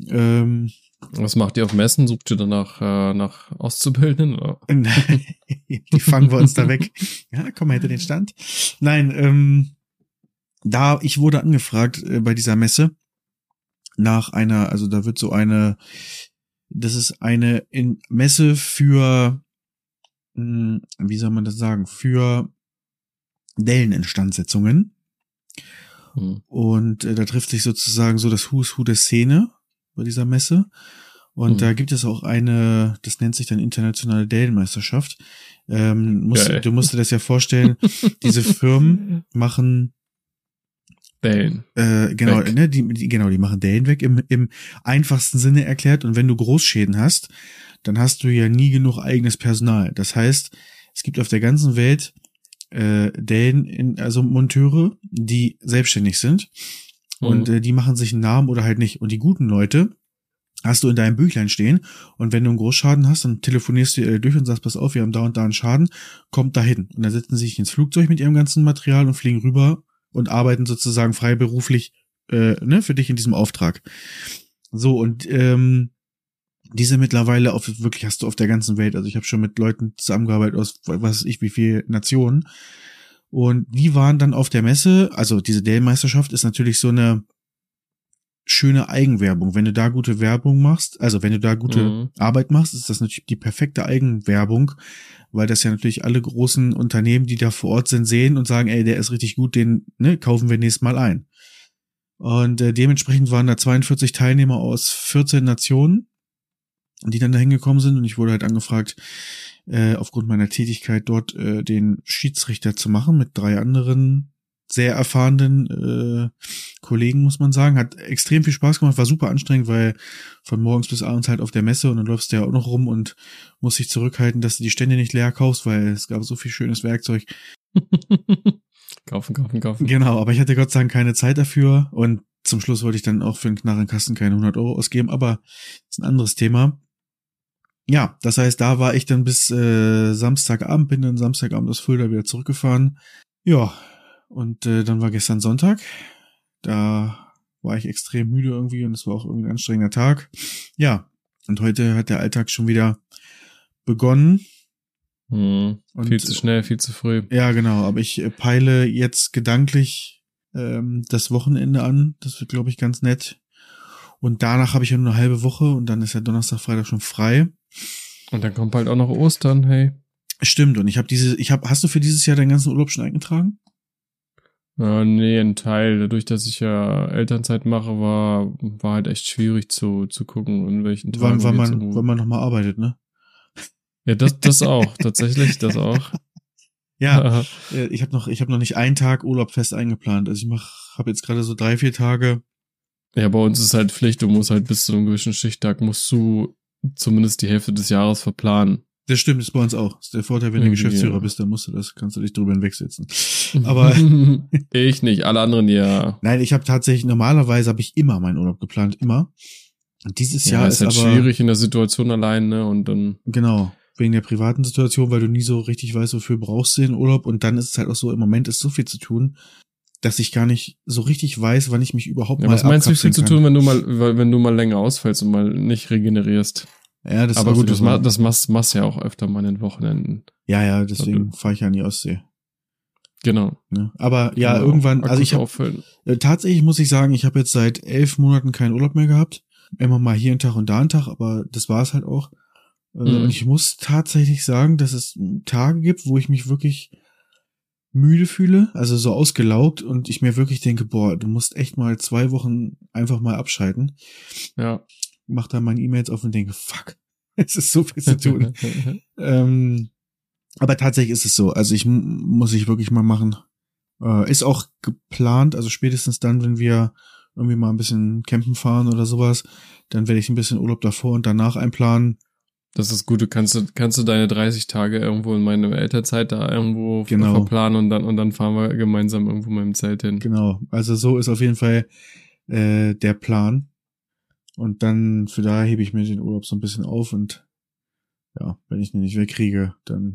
Was macht ihr auf Messen? Sucht ihr danach nach Auszubildenden? Oder? Die fangen wir uns da weg. Ja, komm mal hinter den Stand. Nein, ich wurde angefragt bei dieser Messe nach einer, also da wird so eine, das ist eine Messe für, wie soll man das sagen, für Delleninstandsetzungen. Und da trifft sich sozusagen so das Who's Who der Szene bei dieser Messe. Und da gibt es auch eine, das nennt sich dann internationale Dellenmeisterschaft. Du musst dir das ja vorstellen, diese Firmen machen Dellen. Genau, weg. Ne, die machen Dellen weg im einfachsten Sinne erklärt. Und wenn du Großschäden hast, dann hast du ja nie genug eigenes Personal. Das heißt, es gibt auf der ganzen Welt also Monteure, die selbstständig sind, und die machen sich einen Namen oder halt nicht. Und die guten Leute hast du in deinem Büchlein stehen, und wenn du einen Großschaden hast, dann telefonierst du durch und sagst, pass auf, wir haben da und da einen Schaden, kommt da hin. Und dann setzen sie sich ins Flugzeug mit ihrem ganzen Material und fliegen rüber und arbeiten sozusagen freiberuflich für dich in diesem Auftrag. So, und diese mittlerweile wirklich hast du auf der ganzen Welt, also ich habe schon mit Leuten zusammengearbeitet aus was weiß ich wie viel Nationen, und die waren dann auf der Messe. Also diese Dell-Meisterschaft ist natürlich so eine schöne Eigenwerbung. Wenn du da gute Werbung machst, also wenn du da gute Arbeit machst, ist das natürlich die perfekte Eigenwerbung, weil das ja natürlich alle großen Unternehmen, die da vor Ort sind, sehen und sagen, ey, der ist richtig gut, den kaufen wir nächstes Mal ein. Und dementsprechend waren da 42 Teilnehmer aus 14 Nationen, die dann da hingekommen sind, und ich wurde halt angefragt, aufgrund meiner Tätigkeit dort den Schiedsrichter zu machen mit 3 anderen sehr erfahrenen Kollegen, muss man sagen. Hat extrem viel Spaß gemacht, war super anstrengend, weil von morgens bis abends halt auf der Messe und dann läufst du ja auch noch rum und musst dich zurückhalten, dass du die Stände nicht leer kaufst, weil es gab so viel schönes Werkzeug. Kaufen. Genau, aber ich hatte Gott sei Dank keine Zeit dafür und zum Schluss wollte ich dann auch für einen Knarrenkasten keine 100 € ausgeben, aber das ist ein anderes Thema. Ja, das heißt, da war ich dann bis Samstagabend, bin dann Samstagabend aus Fulda wieder zurückgefahren. Ja, und dann war gestern Sonntag. Da war ich extrem müde irgendwie und es war auch irgendwie ein anstrengender Tag. Ja, und heute hat der Alltag schon wieder begonnen. Und viel zu schnell, viel zu früh. Ja, genau, aber ich peile jetzt gedanklich das Wochenende an. Das wird, glaube ich, ganz nett. Und danach habe ich ja nur eine halbe Woche und dann ist ja Donnerstag, Freitag schon frei. Und dann kommt bald auch noch Ostern, hey. Stimmt, und hast du für dieses Jahr deinen ganzen Urlaub schon eingetragen? Nee, ein Teil. Dadurch, dass ich ja Elternzeit mache, war halt echt schwierig zu gucken, in welchen Tagen. Weil man nochmal arbeitet, ne? Ja, das auch, tatsächlich, das auch. Ja, ich habe noch nicht einen Tag Urlaub fest eingeplant. Also ich habe jetzt gerade so 3-4 Tage. Ja, bei uns ist halt Pflicht, du musst halt bis zu einem gewissen Stichtag musst du zumindest die Hälfte des Jahres verplanen. Das stimmt, ist bei uns auch. Das ist der Vorteil, wenn du Geschäftsführer bist, dann kannst du dich drüber hinwegsetzen. Aber ich nicht, alle anderen ja. Nein, ich habe tatsächlich, normalerweise habe ich immer meinen Urlaub geplant, immer. Und dieses Jahr ist halt aber schwierig in der Situation allein, ne? Und dann. Genau, wegen der privaten Situation, weil du nie so richtig weißt, wofür brauchst du den Urlaub. Und dann ist es halt auch so, im Moment ist so viel zu tun, dass ich gar nicht so richtig weiß, wann ich mich überhaupt mal was meinst du, wie viel zu kann. tun, wenn du mal länger ausfällst und mal nicht regenerierst? Ja, das aber ist gut, das machst du ja auch öfter mal in den Wochenenden. Ja, deswegen fahre ich ja an die Ostsee. Genau. Ja, aber ja, irgendwann, also ich habe tatsächlich muss ich sagen, ich habe jetzt seit 11 Monaten keinen Urlaub mehr gehabt. Immer mal hier einen Tag und da einen Tag, aber das war es halt auch. Und ich muss tatsächlich sagen, dass es Tage gibt, wo ich mich wirklich müde fühle, also so ausgelaugt und ich mir wirklich denke, boah, du musst echt mal 2 Wochen einfach mal abschalten. Ja. Mach da meine E-Mails auf und denke, fuck, es ist so viel zu tun. Aber tatsächlich ist es so, also muss ich wirklich mal machen. Ist auch geplant, also spätestens dann, wenn wir irgendwie mal ein bisschen campen fahren oder sowas, dann werde ich ein bisschen Urlaub davor und danach einplanen. Das ist gut, kannst du deine 30 Tage irgendwo in meiner Elternzeit da irgendwo verplanen und dann fahren wir gemeinsam irgendwo mal im Zelt hin. Genau, also so ist auf jeden Fall der Plan. Und dann für da hebe ich mir den Urlaub so ein bisschen auf und ja, wenn ich den nicht wegkriege, dann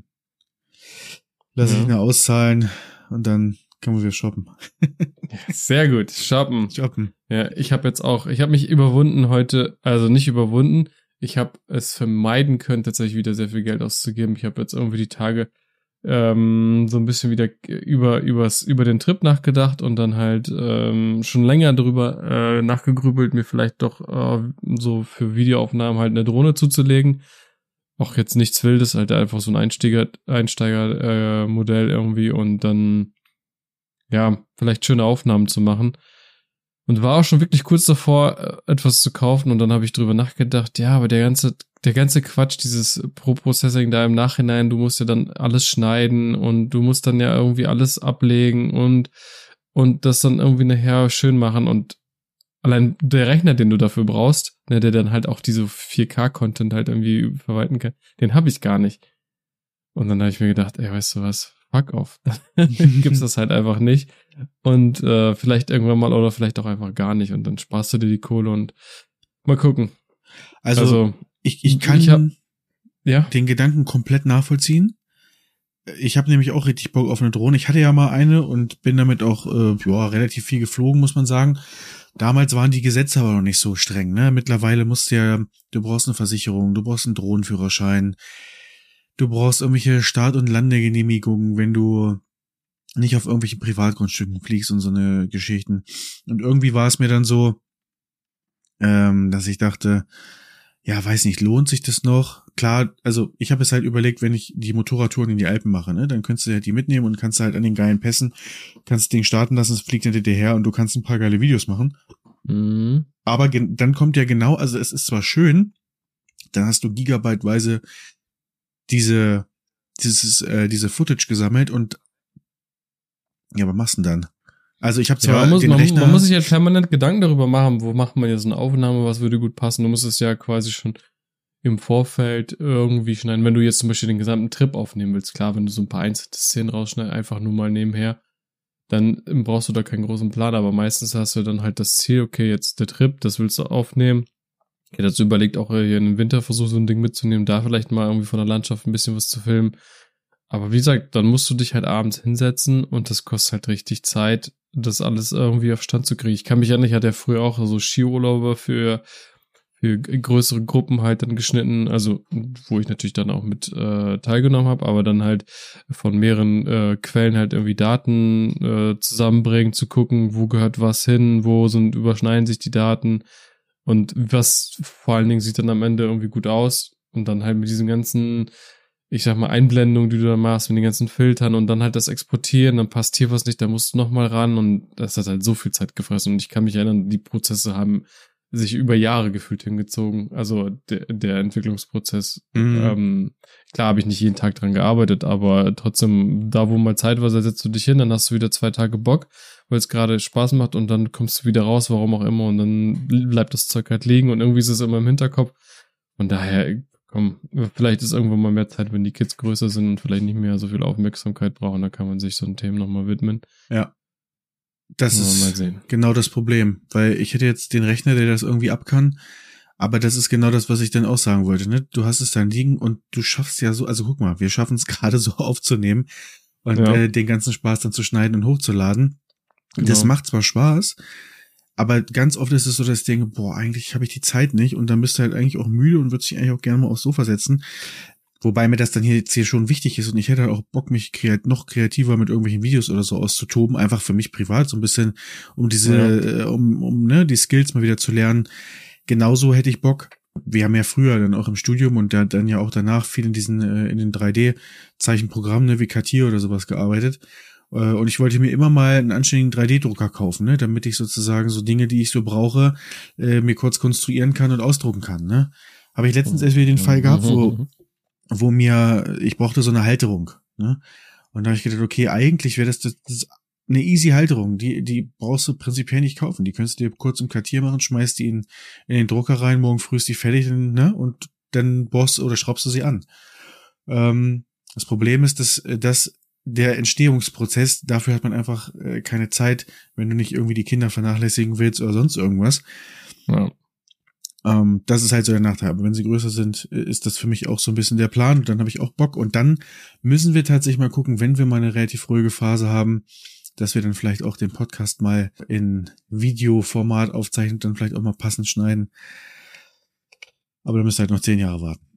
lasse ich ihn auszahlen und dann können wir wieder shoppen. Sehr gut, shoppen. Ja, ich habe mich überwunden heute, also nicht überwunden, ich habe es vermeiden können, tatsächlich wieder sehr viel Geld auszugeben. Ich habe jetzt irgendwie die Tage so ein bisschen wieder über den Trip nachgedacht und dann halt schon länger drüber nachgegrübelt, mir vielleicht doch so für Videoaufnahmen halt eine Drohne zuzulegen. Auch jetzt nichts Wildes, halt einfach so ein Einsteiger-Modell irgendwie und dann ja, vielleicht schöne Aufnahmen zu machen. Und war auch schon wirklich kurz davor, etwas zu kaufen und dann habe ich drüber nachgedacht, ja, aber der ganze Quatsch, dieses Pro-Processing da im Nachhinein, du musst ja dann alles schneiden und du musst dann ja irgendwie alles ablegen und das dann irgendwie nachher schön machen und allein der Rechner, den du dafür brauchst, ne, der dann halt auch diese 4K-Content halt irgendwie verwalten kann, den habe ich gar nicht. Und dann habe ich mir gedacht, ey, weißt du was, fuck off. Gibt's das halt einfach nicht. Und vielleicht irgendwann mal oder vielleicht auch einfach gar nicht. Und dann sparst du dir die Kohle und mal gucken. Also ich kann den Gedanken komplett nachvollziehen. Ich habe nämlich auch richtig Bock auf eine Drohne. Ich hatte ja mal eine und bin damit auch relativ viel geflogen, muss man sagen. Damals waren die Gesetze aber noch nicht so streng, ne? Mittlerweile du brauchst eine Versicherung, du brauchst einen Drohnenführerschein, du brauchst irgendwelche Start- und Landegenehmigungen, wenn du nicht auf irgendwelchen Privatgrundstücken fliegst und so eine Geschichten. Und irgendwie war es mir dann so, dass ich dachte, ja, weiß nicht, lohnt sich das noch? Klar, also ich habe es halt überlegt, wenn ich die Motorradtouren in die Alpen mache, ne, dann könntest du halt die mitnehmen und kannst halt an den geilen Pässen, kannst das Ding starten lassen, es fliegt hinter dir her und du kannst ein paar geile Videos machen. Mhm. Aber dann kommt ja genau, also es ist zwar schön, dann hast du gigabyteweise diese Footage gesammelt und ja, was machst du denn dann? Also ich habe zwar den Rechner... Man muss sich ja permanent Gedanken darüber machen, wo macht man jetzt eine Aufnahme, was würde gut passen. Du musst es ja quasi schon im Vorfeld irgendwie schneiden. Wenn du jetzt zum Beispiel den gesamten Trip aufnehmen willst, klar, wenn du so ein paar einzelne Szenen rausschneidest, einfach nur mal nebenher, dann brauchst du da keinen großen Plan, aber meistens hast du dann halt das Ziel, okay, jetzt der Trip, das willst du aufnehmen. Ich hätte dazu überlegt, auch hier in den Winterversuch so ein Ding mitzunehmen, da vielleicht mal irgendwie von der Landschaft ein bisschen was zu filmen. Aber wie gesagt, dann musst du dich halt abends hinsetzen und das kostet halt richtig Zeit, das alles irgendwie auf Stand zu kriegen. Ich kann mich erinnern, ich hatte ja früher auch so Skiurlaube für größere Gruppen halt dann geschnitten, also wo ich natürlich dann auch mit teilgenommen habe, aber dann halt von mehreren Quellen halt irgendwie Daten zusammenbringen, zu gucken, wo gehört was hin, überschneiden sich die Daten und was vor allen Dingen sieht dann am Ende irgendwie gut aus und dann halt mit diesen ganzen, ich sag mal, Einblendungen, die du da machst, mit den ganzen Filtern und dann halt das Exportieren, dann passt hier was nicht, da musst du nochmal ran und das hat halt so viel Zeit gefressen und ich kann mich erinnern, die Prozesse haben sich über Jahre gefühlt hingezogen, also der Entwicklungsprozess. Klar habe ich nicht jeden Tag dran gearbeitet, aber trotzdem, da wo mal Zeit war, setzt du dich hin, dann hast du wieder 2 Tage Bock, weil es gerade Spaß macht und dann kommst du wieder raus, warum auch immer, und dann bleibt das Zeug halt liegen und irgendwie ist es immer im Hinterkopf. Von daher, komm, vielleicht ist irgendwann mal mehr Zeit, wenn die Kids größer sind und vielleicht nicht mehr so viel Aufmerksamkeit brauchen, dann kann man sich so ein Thema nochmal widmen. Ja. Das ist genau das Problem, weil ich hätte jetzt den Rechner, der das irgendwie ab kann, aber das ist genau das, was ich dann auch sagen wollte, ne? Du hast es dann liegen und du schaffst ja so, also guck mal, wir schaffen es gerade so aufzunehmen und den ganzen Spaß dann zu schneiden und hochzuladen. Genau. Das macht zwar Spaß, aber ganz oft ist es so, dass ich denke, boah, eigentlich habe ich die Zeit nicht und dann bist du halt eigentlich auch müde und würdest dich eigentlich auch gerne mal aufs Sofa setzen. Wobei mir das dann jetzt hier schon wichtig ist und ich hätte halt auch Bock, mich noch kreativer mit irgendwelchen Videos oder so auszutoben, einfach für mich privat, so ein bisschen, um diese, die Skills mal wieder zu lernen. Genauso hätte ich Bock. Wir haben ja früher dann auch im Studium und dann ja auch danach viel in den 3D-Zeichenprogrammen, ne, wie Cartier oder sowas gearbeitet. Und ich wollte mir immer mal einen anständigen 3D-Drucker kaufen, ne, damit ich sozusagen so Dinge, die ich so brauche, mir kurz konstruieren kann und ausdrucken kann, ne. Habe ich letztens erst wieder den Fall gehabt, wo ich brauchte so eine Halterung, ne? Und da habe ich gedacht, okay, eigentlich wäre das eine easy Halterung, die brauchst du prinzipiell nicht kaufen. Die könntest du dir kurz im Quartier machen, schmeißt die in den Drucker rein, morgen früh ist die fertig, ne? Und dann schraubst du sie an. Das Problem ist, dass der Entstehungsprozess, dafür hat man einfach keine Zeit, wenn du nicht irgendwie die Kinder vernachlässigen willst oder sonst irgendwas. Ja. Das ist halt so der Nachteil. Aber wenn sie größer sind, ist das für mich auch so ein bisschen der Plan. Und dann habe ich auch Bock. Und dann müssen wir tatsächlich mal gucken, wenn wir mal eine relativ ruhige Phase haben, dass wir dann vielleicht auch den Podcast mal in Videoformat aufzeichnen und dann vielleicht auch mal passend schneiden. Aber da müsst ihr halt noch 10 Jahre warten.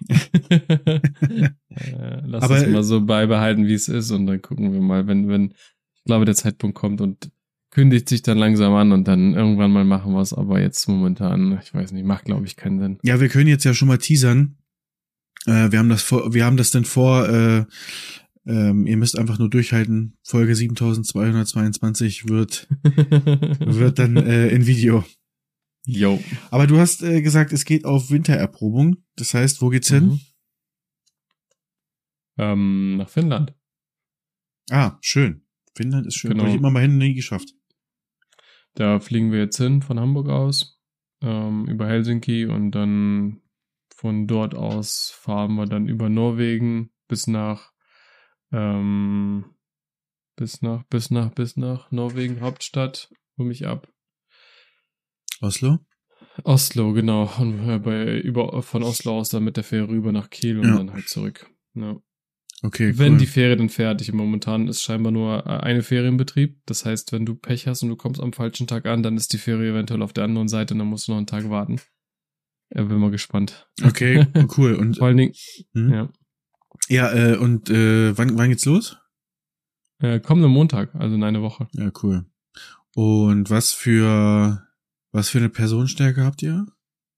Lass uns mal so beibehalten, wie es ist. Und dann gucken wir mal, wenn ich glaube, der Zeitpunkt kommt und kündigt sich dann langsam an und dann irgendwann mal machen wir es, aber jetzt momentan, ich weiß nicht, macht glaube ich keinen Sinn. Ja, wir können jetzt ja schon mal teasern. Wir haben das denn vor, ihr müsst einfach nur durchhalten. Folge 7222 wird dann in Video. Jo. Aber du hast gesagt, es geht auf Wintererprobung. Das heißt, wo geht's hin? Nach Finnland. Ah, schön. Finnland ist schön. Genau. Habe ich immer mal hin, nie geschafft. Da fliegen wir jetzt hin, von Hamburg aus, über Helsinki und dann von dort aus fahren wir dann über Norwegen bis nach Norwegen Hauptstadt, hol mich ab. Oslo? Oslo, genau. Und von Oslo aus dann mit der Fähre rüber nach Kiel und dann halt zurück. Ja. Okay, wenn cool. die Fähre dann fertig. Momentan ist scheinbar nur eine Fähre in Betrieb. Das heißt, wenn du Pech hast und du kommst am falschen Tag an, dann ist die Fähre eventuell auf der anderen Seite und dann musst du noch einen Tag warten. Bin mal gespannt. Okay, cool. Und vor allen Dingen, ja. Ja, wann geht's los? Kommenden Montag, also in einer Woche. Ja, cool. Und was für eine Personenstärke habt ihr?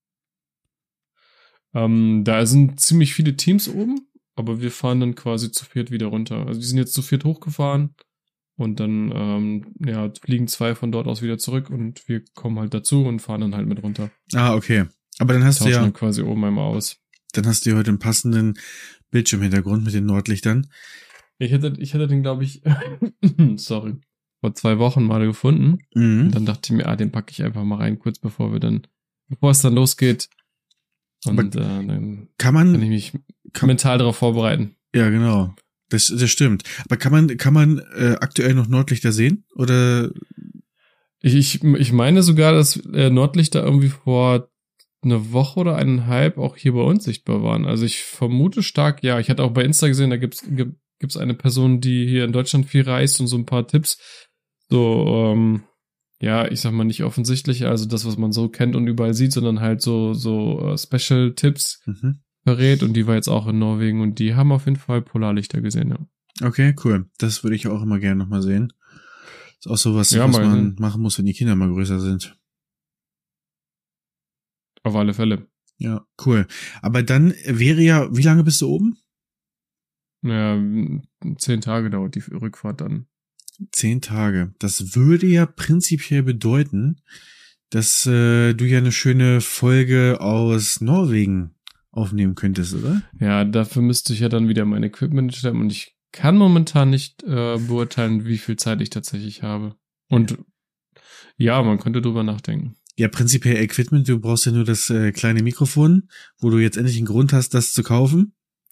Da sind ziemlich viele Teams oben. Aber wir fahren dann quasi zu viert wieder runter. Also wir sind jetzt zu viert hochgefahren und dann fliegen 2 von dort aus wieder zurück und wir kommen halt dazu und fahren dann halt mit runter. Ah, okay. Aber dann hast du ja dann quasi oben einmal aus. Dann hast du ja heute einen passenden Bildschirmhintergrund mit den Nordlichtern. Ich hätte den, glaube ich, sorry. vor 2 Wochen mal gefunden. Mhm. Und dann dachte ich mir, den packe ich einfach mal rein, kurz bevor es dann losgeht. Und dann kann ich mich mental darauf vorbereiten. Ja, genau. Das stimmt. Aber kann man aktuell noch Nordlichter sehen? Oder? Ich meine sogar, dass Nordlichter irgendwie vor eine Woche oder 1,5 auch hier bei uns sichtbar waren. Also ich vermute stark, ja. Ich hatte auch bei Insta gesehen, da gibt's eine Person, die hier in Deutschland viel reist und so ein paar Tipps. So, ja, ich sag mal nicht offensichtlich, also das, was man so kennt und überall sieht, sondern halt so Special-Tipps verrät. Und die war jetzt auch in Norwegen und die haben auf jeden Fall Polarlichter gesehen, ja. Okay, cool. Das würde ich auch immer gerne nochmal sehen. Ist auch sowas, ja, was man machen muss, wenn die Kinder mal größer sind. Auf alle Fälle. Ja, cool. Aber dann wäre ja, wie lange bist du oben? Ja, 10 Tage dauert die Rückfahrt dann. 10 Tage. Das würde ja prinzipiell bedeuten, dass du ja eine schöne Folge aus Norwegen aufnehmen könntest, oder? Ja, dafür müsste ich ja dann wieder mein Equipment stellen und ich kann momentan nicht beurteilen, wie viel Zeit ich tatsächlich habe. Und ja, man könnte drüber nachdenken. Ja, prinzipiell Equipment, du brauchst ja nur das kleine Mikrofon, wo du jetzt endlich einen Grund hast, das zu kaufen.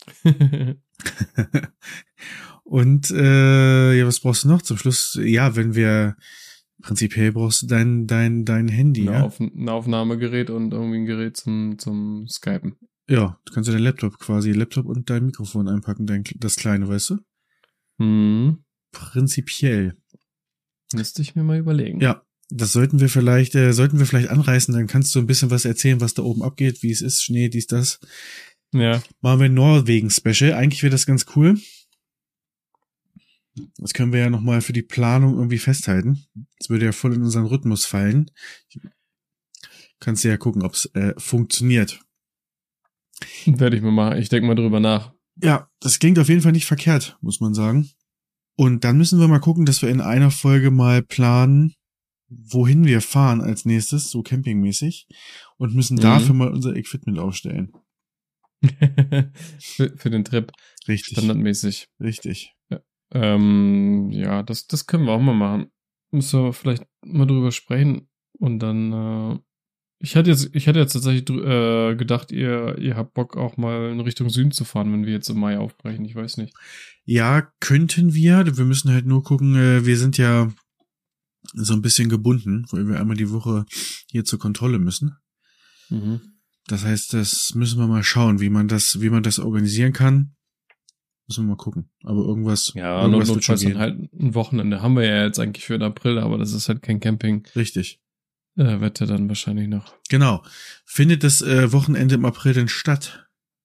Und ja, was brauchst du noch zum Schluss? Ja, prinzipiell brauchst du dein Handy, ein Aufnahmegerät und irgendwie ein Gerät zum Skypen. Ja, du kannst ja dein Laptop und dein Mikrofon einpacken, das kleine, weißt du? Prinzipiell. Müsste ich mir mal überlegen. Ja, das sollten wir vielleicht anreißen, dann kannst du ein bisschen was erzählen, was da oben abgeht, wie es ist, Schnee, dies, das. Ja. Machen wir ein Norwegen-Special. Eigentlich wäre das ganz cool. Das können wir ja nochmal für die Planung irgendwie festhalten. Das würde ja voll in unseren Rhythmus fallen. Kannst du ja gucken, ob es funktioniert. Werde ich mal machen. Ich denke mal drüber nach. Ja, das klingt auf jeden Fall nicht verkehrt, muss man sagen. Und dann müssen wir mal gucken, dass wir in einer Folge mal planen, wohin wir fahren als nächstes, so campingmäßig. Und müssen dafür mal unser Equipment aufstellen. für den Trip. Richtig. Standardmäßig. Richtig. Ja, das können wir auch mal machen. Müssen wir vielleicht mal drüber sprechen. Und dann, ich hatte jetzt tatsächlich gedacht, ihr habt Bock auch mal in Richtung Süden zu fahren, wenn wir jetzt im Mai aufbrechen. Ich weiß nicht. Ja, könnten wir. Wir müssen halt nur gucken, wir sind ja so ein bisschen gebunden, weil wir einmal die Woche hier zur Kontrolle müssen. Das heißt, das müssen wir mal schauen, wie man das organisieren kann. Müssen wir mal gucken. Aber irgendwas. Ja, notfalls dann halt ein Wochenende haben wir ja jetzt eigentlich für den April, aber das ist halt kein Camping. Richtig. Wetter dann wahrscheinlich noch. Genau. Findet das Wochenende im April denn statt?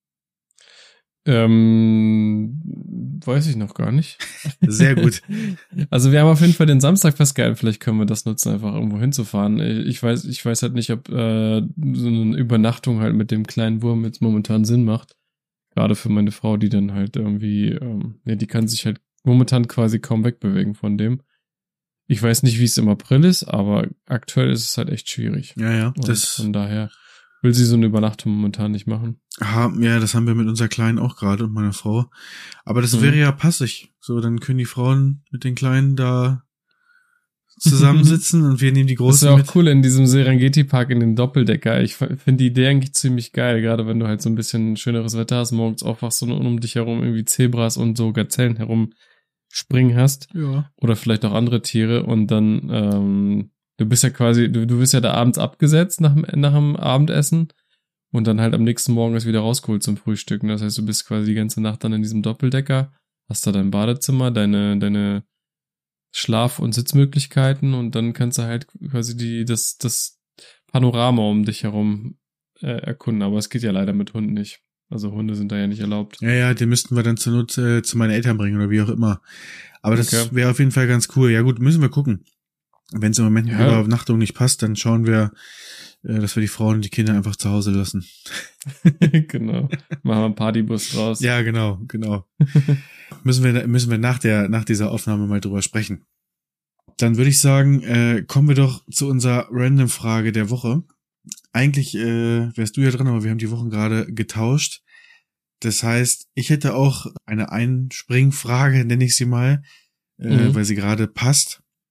Weiß ich noch gar nicht. Sehr gut. Also wir haben auf jeden Fall den Samstag festgehalten. Vielleicht können wir das nutzen, einfach irgendwo hinzufahren. Ich weiß halt nicht, ob so eine Übernachtung halt mit dem kleinen Wurm jetzt momentan Sinn macht. Gerade für meine Frau, die dann halt irgendwie, die kann sich halt momentan quasi kaum wegbewegen von dem. Ich weiß nicht, wie es im April ist, aber aktuell ist es halt echt schwierig. Ja. Und von daher will sie so eine Übernachtung momentan nicht machen. Ja, das haben wir mit unserer Kleinen auch gerade und meiner Frau. Aber das wäre ja passig. So, dann können die Frauen mit den Kleinen da zusammensitzen und wir nehmen die Großen mit. Das ist ja auch cool in diesem Serengeti-Park in den Doppeldecker. Ich finde die Idee eigentlich ziemlich geil, gerade wenn du halt so ein bisschen schöneres Wetter hast, morgens aufwachst und um dich herum irgendwie Zebras und so Gazellen herum springen hast. Ja. Oder vielleicht auch andere Tiere und dann, du bist ja quasi, du wirst ja da abends abgesetzt nach dem Abendessen und dann halt am nächsten Morgen ist wieder rausgeholt zum Frühstücken. Das heißt, du bist quasi die ganze Nacht dann in diesem Doppeldecker, hast da dein Badezimmer, deine Schlaf- und Sitzmöglichkeiten und dann kannst du halt quasi das Panorama um dich herum erkunden. Aber es geht ja leider mit Hunden nicht. Also Hunde sind da ja nicht erlaubt. Ja, den müssten wir dann zur Not zu meinen Eltern bringen oder wie auch immer. Aber das wäre auf jeden Fall ganz cool. Ja gut, müssen wir gucken. Wenn es im Moment mit der Übernachtung nicht passt, dann schauen wir, dass wir die Frauen und die Kinder einfach zu Hause lassen. Genau. Machen wir einen Partybus draus. Ja, genau. Müssen wir nach dieser Aufnahme mal drüber sprechen. Dann würde ich sagen, kommen wir doch zu unserer Random-Frage der Woche. Eigentlich wärst du ja dran, aber wir haben die Wochen gerade getauscht. Das heißt, ich hätte auch eine Einspringfrage, nenne ich sie mal, weil sie gerade passt.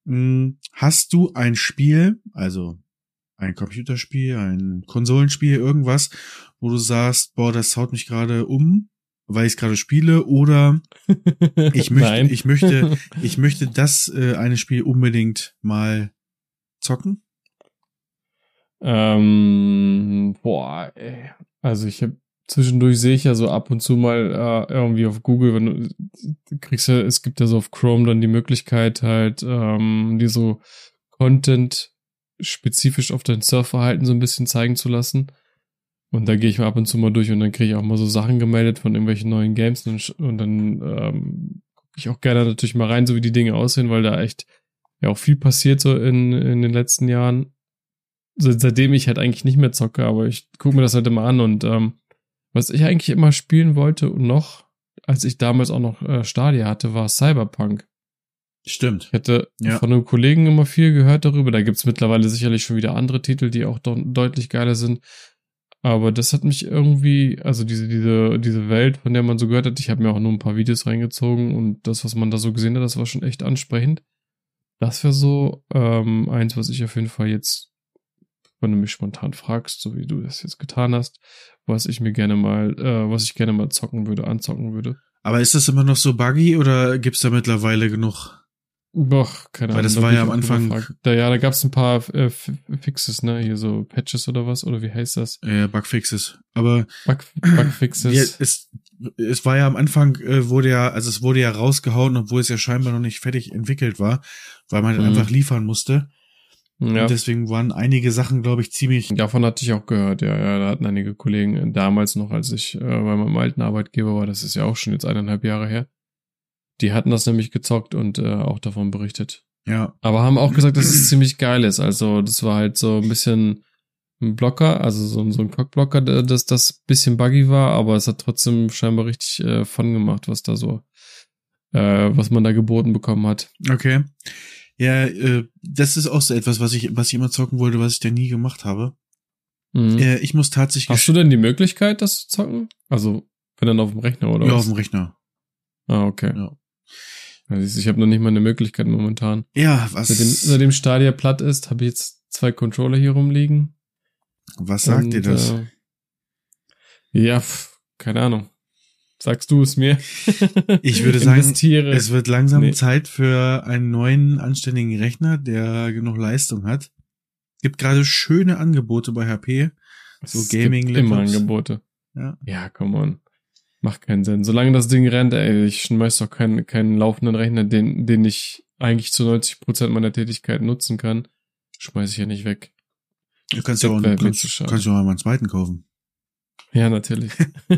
Hast du ein Spiel, also ein Computerspiel, ein Konsolenspiel, irgendwas, wo du sagst, boah, das haut mich gerade um, weil ich es gerade spiele, oder ich möchte das eine Spiel unbedingt mal zocken? Also zwischendurch sehe ich ja so ab und zu mal irgendwie auf Google, wenn du kriegst ja, es gibt ja so auf Chrome dann die Möglichkeit halt, die so Content spezifisch auf dein Surfverhalten so ein bisschen zeigen zu lassen. Und da gehe ich mal ab und zu mal durch und dann kriege ich auch mal so Sachen gemeldet von irgendwelchen neuen Games und dann gucke ich auch gerne natürlich mal rein, so wie die Dinge aussehen, weil da echt ja auch viel passiert so in den letzten Jahren. Seitdem ich halt eigentlich nicht mehr zocke, aber ich gucke mir das halt immer an und was ich eigentlich immer spielen wollte und noch, als ich damals auch noch Stadia hatte, war Cyberpunk. Stimmt. Ich hatte von einem Kollegen immer viel gehört darüber. Da gibt's mittlerweile sicherlich schon wieder andere Titel, die auch deutlich geiler sind. Aber das hat mich irgendwie, also diese Welt, von der man so gehört hat, ich habe mir auch nur ein paar Videos reingezogen und das, was man da so gesehen hat, das war schon echt ansprechend. Das wäre so eins, was ich auf jeden Fall jetzt, wenn du mich spontan fragst, so wie du das jetzt getan hast, was ich gerne mal anzocken würde. Aber ist das immer noch so buggy oder gibt's da mittlerweile genug? Boah, keine Ahnung. Weil das war ja am Anfang. Da gab's ein paar Fixes, ne? Hier so Patches oder was, oder wie heißt das? Bugfixes. Aber Bugfixes. Es war ja am Anfang, es wurde ja rausgehauen, obwohl es ja scheinbar noch nicht fertig entwickelt war, weil man einfach liefern musste. Ja. Und deswegen waren einige Sachen, glaube ich, ziemlich. Davon hatte ich auch gehört, ja. Da hatten einige Kollegen damals noch, als ich bei meinem alten Arbeitgeber war, das ist ja auch schon jetzt 1,5 Jahre her. Die hatten das nämlich gezockt und auch davon berichtet. Ja. Aber haben auch gesagt, dass es ziemlich geil ist. Also das war halt so ein bisschen ein Blocker, also so ein Cockblocker, dass das bisschen buggy war, aber es hat trotzdem scheinbar richtig Fun gemacht, was da so, was man da geboten bekommen hat. Okay. Ja, das ist auch so etwas, was ich immer zocken wollte, was ich da nie gemacht habe. Ich muss tatsächlich. Hast du denn die Möglichkeit, das zu zocken? Also, wenn dann auf dem Rechner oder was? Ja, auf dem Rechner. Ah, okay. Ja. Also ich habe noch nicht mal eine Möglichkeit momentan. Ja, was? Seitdem Stadia platt ist, habe ich jetzt 2 Controller hier rumliegen. Was sagt dir das? Keine Ahnung. Sagst du es mir? Ich würde sagen, es wird langsam Zeit für einen neuen, anständigen Rechner, der genug Leistung hat. Gibt gerade schöne Angebote bei HP. So Gaming-Laptops. Immer Angebote. Ja, come on. Macht keinen Sinn. Solange das Ding rennt, ich schmeiß doch keinen laufenden Rechner, den ich eigentlich zu 90% meiner Tätigkeit nutzen kann, schmeiß ich ja nicht weg. Du kannst ja auch mal einen zweiten kaufen. Ja, natürlich.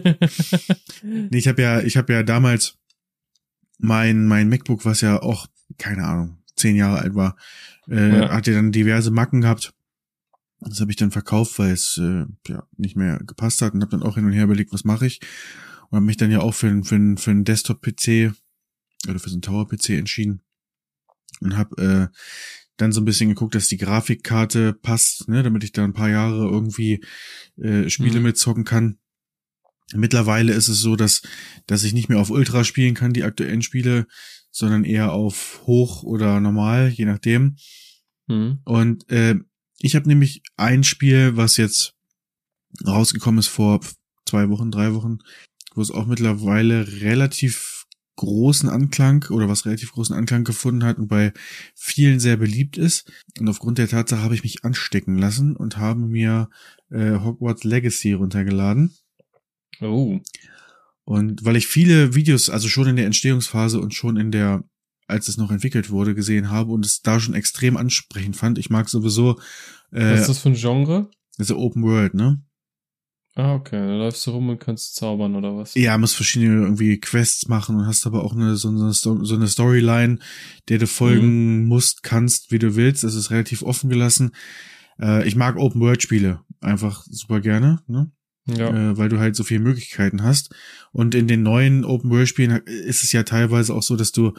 Nee, ich habe ja damals mein MacBook, was ja auch, keine Ahnung, 10 Jahre alt war, hat ja dann diverse Macken gehabt. Das habe ich dann verkauft, weil es nicht mehr gepasst hat und habe dann auch hin und her überlegt, was mache ich. Und habe mich dann ja auch für einen Desktop-PC oder für so einen Tower-PC entschieden und habe dann so ein bisschen geguckt, dass die Grafikkarte passt, ne, damit ich da ein paar Jahre irgendwie Spiele mitzocken kann. Mittlerweile ist es so, dass ich nicht mehr auf Ultra spielen kann, die aktuellen Spiele, sondern eher auf Hoch oder Normal, je nachdem. Und ich habe nämlich ein Spiel, was jetzt rausgekommen ist vor 2 Wochen, 3 Wochen, wo es auch mittlerweile relativ großen Anklang gefunden hat und bei vielen sehr beliebt ist. Und aufgrund der Tatsache habe ich mich anstecken lassen und habe mir Hogwarts Legacy runtergeladen. Oh. Und weil ich viele Videos, also schon in der Entstehungsphase und schon als es noch entwickelt wurde, gesehen habe und es da schon extrem ansprechend fand. Ich mag sowieso. Was ist das für ein Genre? Das ist Open World, ne? Ah, okay. Da läufst du rum und kannst zaubern oder was? Ja, musst verschiedene irgendwie Quests machen und hast aber auch so eine Storyline, der du folgen kannst, wie du willst. Das ist relativ offen gelassen. Ich mag Open World Spiele einfach super gerne, ne? Ja. Weil du halt so viele Möglichkeiten hast. Und in den neuen Open World Spielen ist es ja teilweise auch so, dass du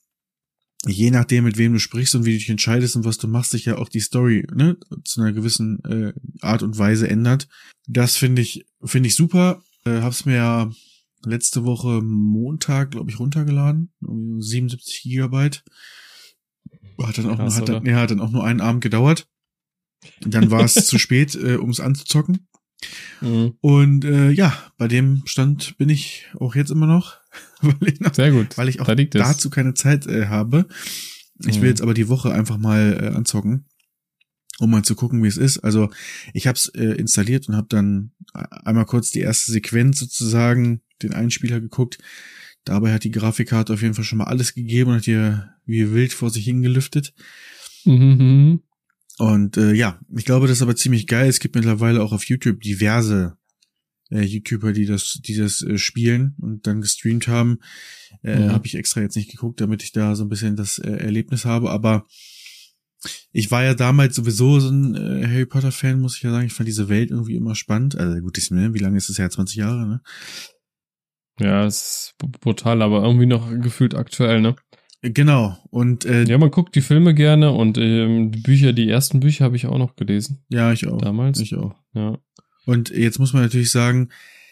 je nachdem, mit wem du sprichst und wie du dich entscheidest und was du machst, sich ja auch die Story, ne, zu einer gewissen Art und Weise ändert. Das finde ich super. Hab's mir ja letzte Woche Montag, glaube ich, runtergeladen. 77 Gigabyte. Hat dann Krass, hat dann auch nur einen Abend gedauert. Dann war es zu spät, um es anzuzocken. Und bei dem Stand bin ich auch jetzt immer noch, Sehr gut. Weil ich auch dazu keine Zeit habe. Ich will jetzt aber die Woche einfach mal anzocken, um mal zu gucken, wie es ist. Also ich habe es installiert und habe dann einmal kurz die erste Sequenz sozusagen, den Einspieler geguckt. Dabei hat die Grafikkarte auf jeden Fall schon mal alles gegeben und hat hier wie wild vor sich hingelüftet. Mhm. Und ich glaube, das ist aber ziemlich geil. Es gibt mittlerweile auch auf YouTube diverse YouTuber, die das spielen und dann gestreamt haben. Habe ich extra jetzt nicht geguckt, damit ich da so ein bisschen das Erlebnis habe. Aber ich war ja damals sowieso so ein Harry Potter Fan, muss ich ja sagen. Ich fand diese Welt irgendwie immer spannend. Also gut, wie lange ist es her? 20 Jahre, ne? Ja, es ist brutal, aber irgendwie noch gefühlt aktuell, ne? Genau. Und ja, man guckt die Filme gerne und die ersten Bücher habe ich auch noch gelesen. Ja, ich auch. Damals. Ich auch. Ja. Und jetzt muss man natürlich sagen,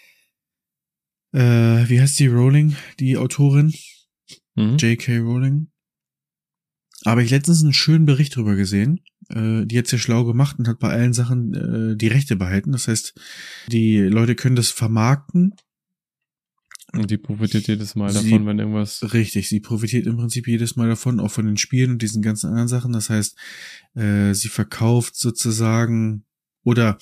wie heißt die Rowling, die Autorin? J.K. Rowling. Aber ich letztens einen schönen Bericht drüber gesehen. Die hat's ja schlau gemacht und hat bei allen Sachen die Rechte behalten. Das heißt, die Leute können das vermarkten. Und die profitiert jedes Mal davon, wenn irgendwas... Richtig, sie profitiert im Prinzip jedes Mal davon, auch von den Spielen und diesen ganzen anderen Sachen. Das heißt, sie verkauft sozusagen, oder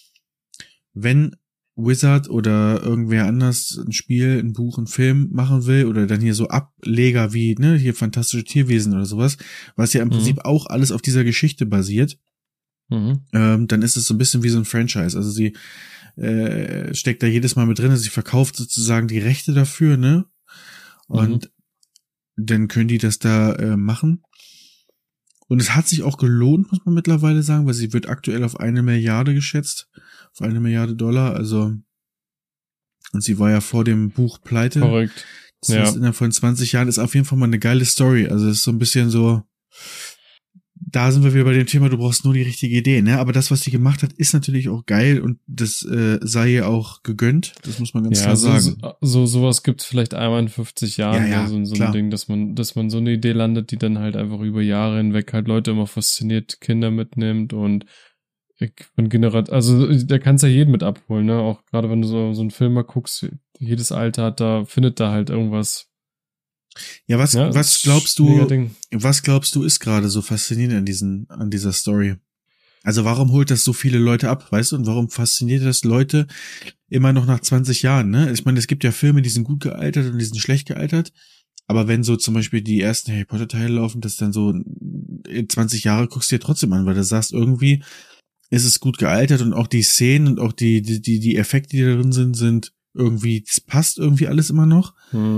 wenn Wizard oder irgendwer anders ein Spiel, ein Buch, ein Film machen will oder dann hier so Ableger wie, ne, hier Fantastische Tierwesen oder sowas, was ja im Prinzip auch alles auf dieser Geschichte basiert, dann ist es so ein bisschen wie so ein Franchise. Also sie steckt da jedes Mal mit drin, sie verkauft sozusagen die Rechte dafür, ne? Und dann können die das da machen. Und es hat sich auch gelohnt, muss man mittlerweile sagen, weil sie wird aktuell auf 1 Milliarde geschätzt, auf $1 Milliarde, also, und sie war ja vor dem Buch pleite. Korrekt. Das ist innerhalb von 20 Jahren, ist auf jeden Fall mal eine geile Story. Also es ist so ein bisschen so, da sind wir wieder bei dem Thema, du brauchst nur die richtige Idee, ne? Aber das, was sie gemacht hat, ist natürlich auch geil und das sei ihr auch gegönnt. Das muss man ganz klar sagen. Sowas gibt's vielleicht einmal in 50 Jahren, ja, so ein Ding, dass man so eine Idee landet, die dann halt einfach über Jahre hinweg halt Leute immer fasziniert, Kinder mitnimmt und also da kannst ja jeden mit abholen, ne? Auch gerade wenn du so einen Film mal guckst, jedes Alter findet da halt irgendwas. Ja, was glaubst du ist gerade so faszinierend an dieser Story? Also warum holt das so viele Leute ab, weißt du? Und warum fasziniert das Leute immer noch nach 20 Jahren, ne? Ich meine, es gibt ja Filme, die sind gut gealtert und die sind schlecht gealtert. Aber wenn so zum Beispiel die ersten Harry Potter Teile laufen, das dann so 20 Jahre guckst du dir trotzdem an, weil du sagst, irgendwie ist es gut gealtert und auch die Szenen und auch die Effekte, die da drin sind irgendwie, das passt irgendwie alles immer noch.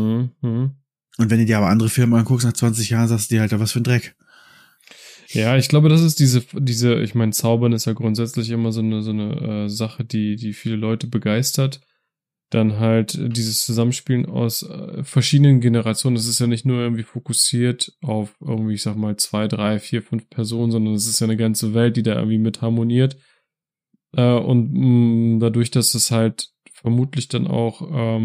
Und wenn du dir aber andere Filme anguckst, nach 20 Jahren sagst du dir halt, was für ein Dreck. Ja, ich glaube, das ist diese, ich meine, Zaubern ist ja grundsätzlich immer so eine Sache, die viele Leute begeistert. Dann halt dieses Zusammenspielen aus verschiedenen Generationen. Es ist ja nicht nur irgendwie fokussiert auf irgendwie, ich sag mal, 2, 3, 4, 5 Personen, sondern es ist ja eine ganze Welt, die da irgendwie mit harmoniert. Und dadurch, dass es halt vermutlich dann auch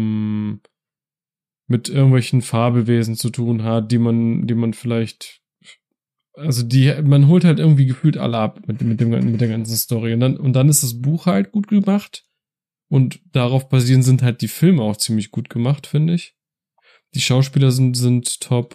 mit irgendwelchen Fabelwesen zu tun hat, die man vielleicht, also man holt halt irgendwie gefühlt alle ab mit der ganzen Story. Und dann ist das Buch halt gut gemacht. Und darauf basierend sind halt die Filme auch ziemlich gut gemacht, finde ich. Die Schauspieler sind top.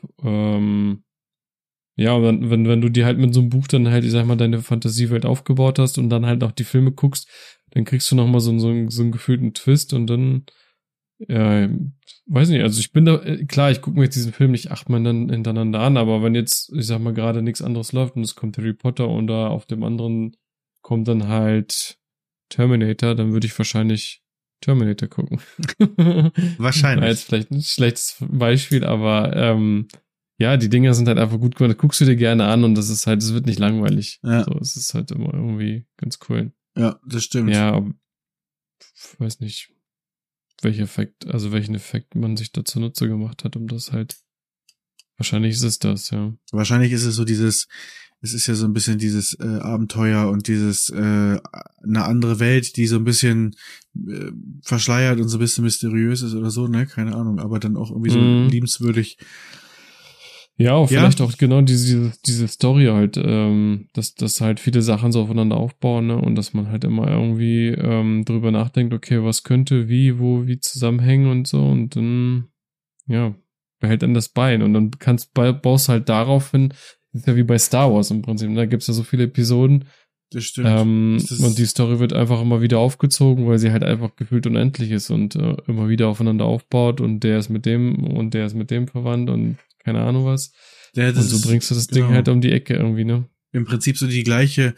Ja, und wenn du dir halt mit so einem Buch dann halt, ich sag mal, deine Fantasiewelt aufgebaut hast und dann halt noch die Filme guckst, dann kriegst du noch mal so einen gefühlten Twist und dann, ja, weiß nicht, also ich bin da, klar, ich gucke mir jetzt diesen Film nicht 8-mal hintereinander an, aber wenn jetzt, ich sag mal, gerade nichts anderes läuft und es kommt Harry Potter und da auf dem anderen kommt dann halt Terminator, dann würde ich wahrscheinlich Terminator gucken. Wahrscheinlich. War jetzt vielleicht ein schlechtes Beispiel, aber ja, die Dinger sind halt einfach gut gemacht. Das guckst du dir gerne an und das ist halt, es wird nicht langweilig. Ja. So, es ist halt immer irgendwie ganz cool. Ja, das stimmt. Ja, ich weiß nicht, welchen Effekt man sich da zunutze gemacht hat, um das halt. Wahrscheinlich ist es das, ja. Wahrscheinlich ist es so es ist ja so ein bisschen dieses Abenteuer und dieses eine andere Welt, die so ein bisschen verschleiert und so ein bisschen mysteriös ist oder so, ne? Keine Ahnung, aber dann auch irgendwie so liebenswürdig. Ja, vielleicht auch genau diese Story halt, dass halt viele Sachen so aufeinander aufbauen, ne? Und dass man halt immer irgendwie drüber nachdenkt, okay, was könnte wie zusammenhängen und so, und dann, ja, behält dann das bei. Und dann baust halt darauf hin, ist ja wie bei Star Wars im Prinzip, da gibt's ja so viele Episoden. Das stimmt. Und die Story wird einfach immer wieder aufgezogen, weil sie halt einfach gefühlt unendlich ist und immer wieder aufeinander aufbaut, und der ist mit dem und der ist mit dem verwandt und keine Ahnung was. Ja, und so bringst du das Ding halt um die Ecke irgendwie, ne? Im Prinzip so die gleiche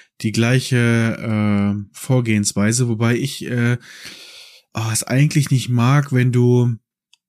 Vorgehensweise, wobei ich es eigentlich nicht mag, wenn du,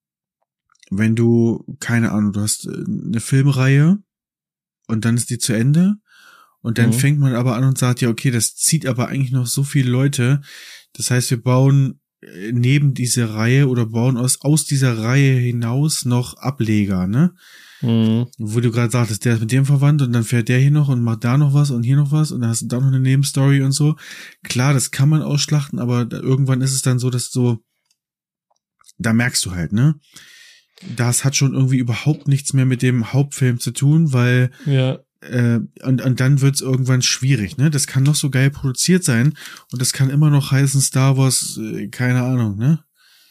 keine Ahnung, du hast eine Filmreihe und dann ist die zu Ende. Und dann fängt man aber an und sagt, ja, okay, das zieht aber eigentlich noch so viele Leute. Das heißt, wir bauen neben diese Reihe oder bauen aus dieser Reihe hinaus noch Ableger, ne? Wo du gerade sagtest, der ist mit dem verwandt und dann fährt der hier noch und macht da noch was und hier noch was und dann hast du da noch eine Nebenstory und so. Klar, das kann man ausschlachten, aber irgendwann ist es dann so, dass da merkst du halt, ne? Das hat schon irgendwie überhaupt nichts mehr mit dem Hauptfilm zu tun, weil und dann wird's irgendwann schwierig, ne? Das kann noch so geil produziert sein und das kann immer noch heißen Star Wars, keine Ahnung, ne?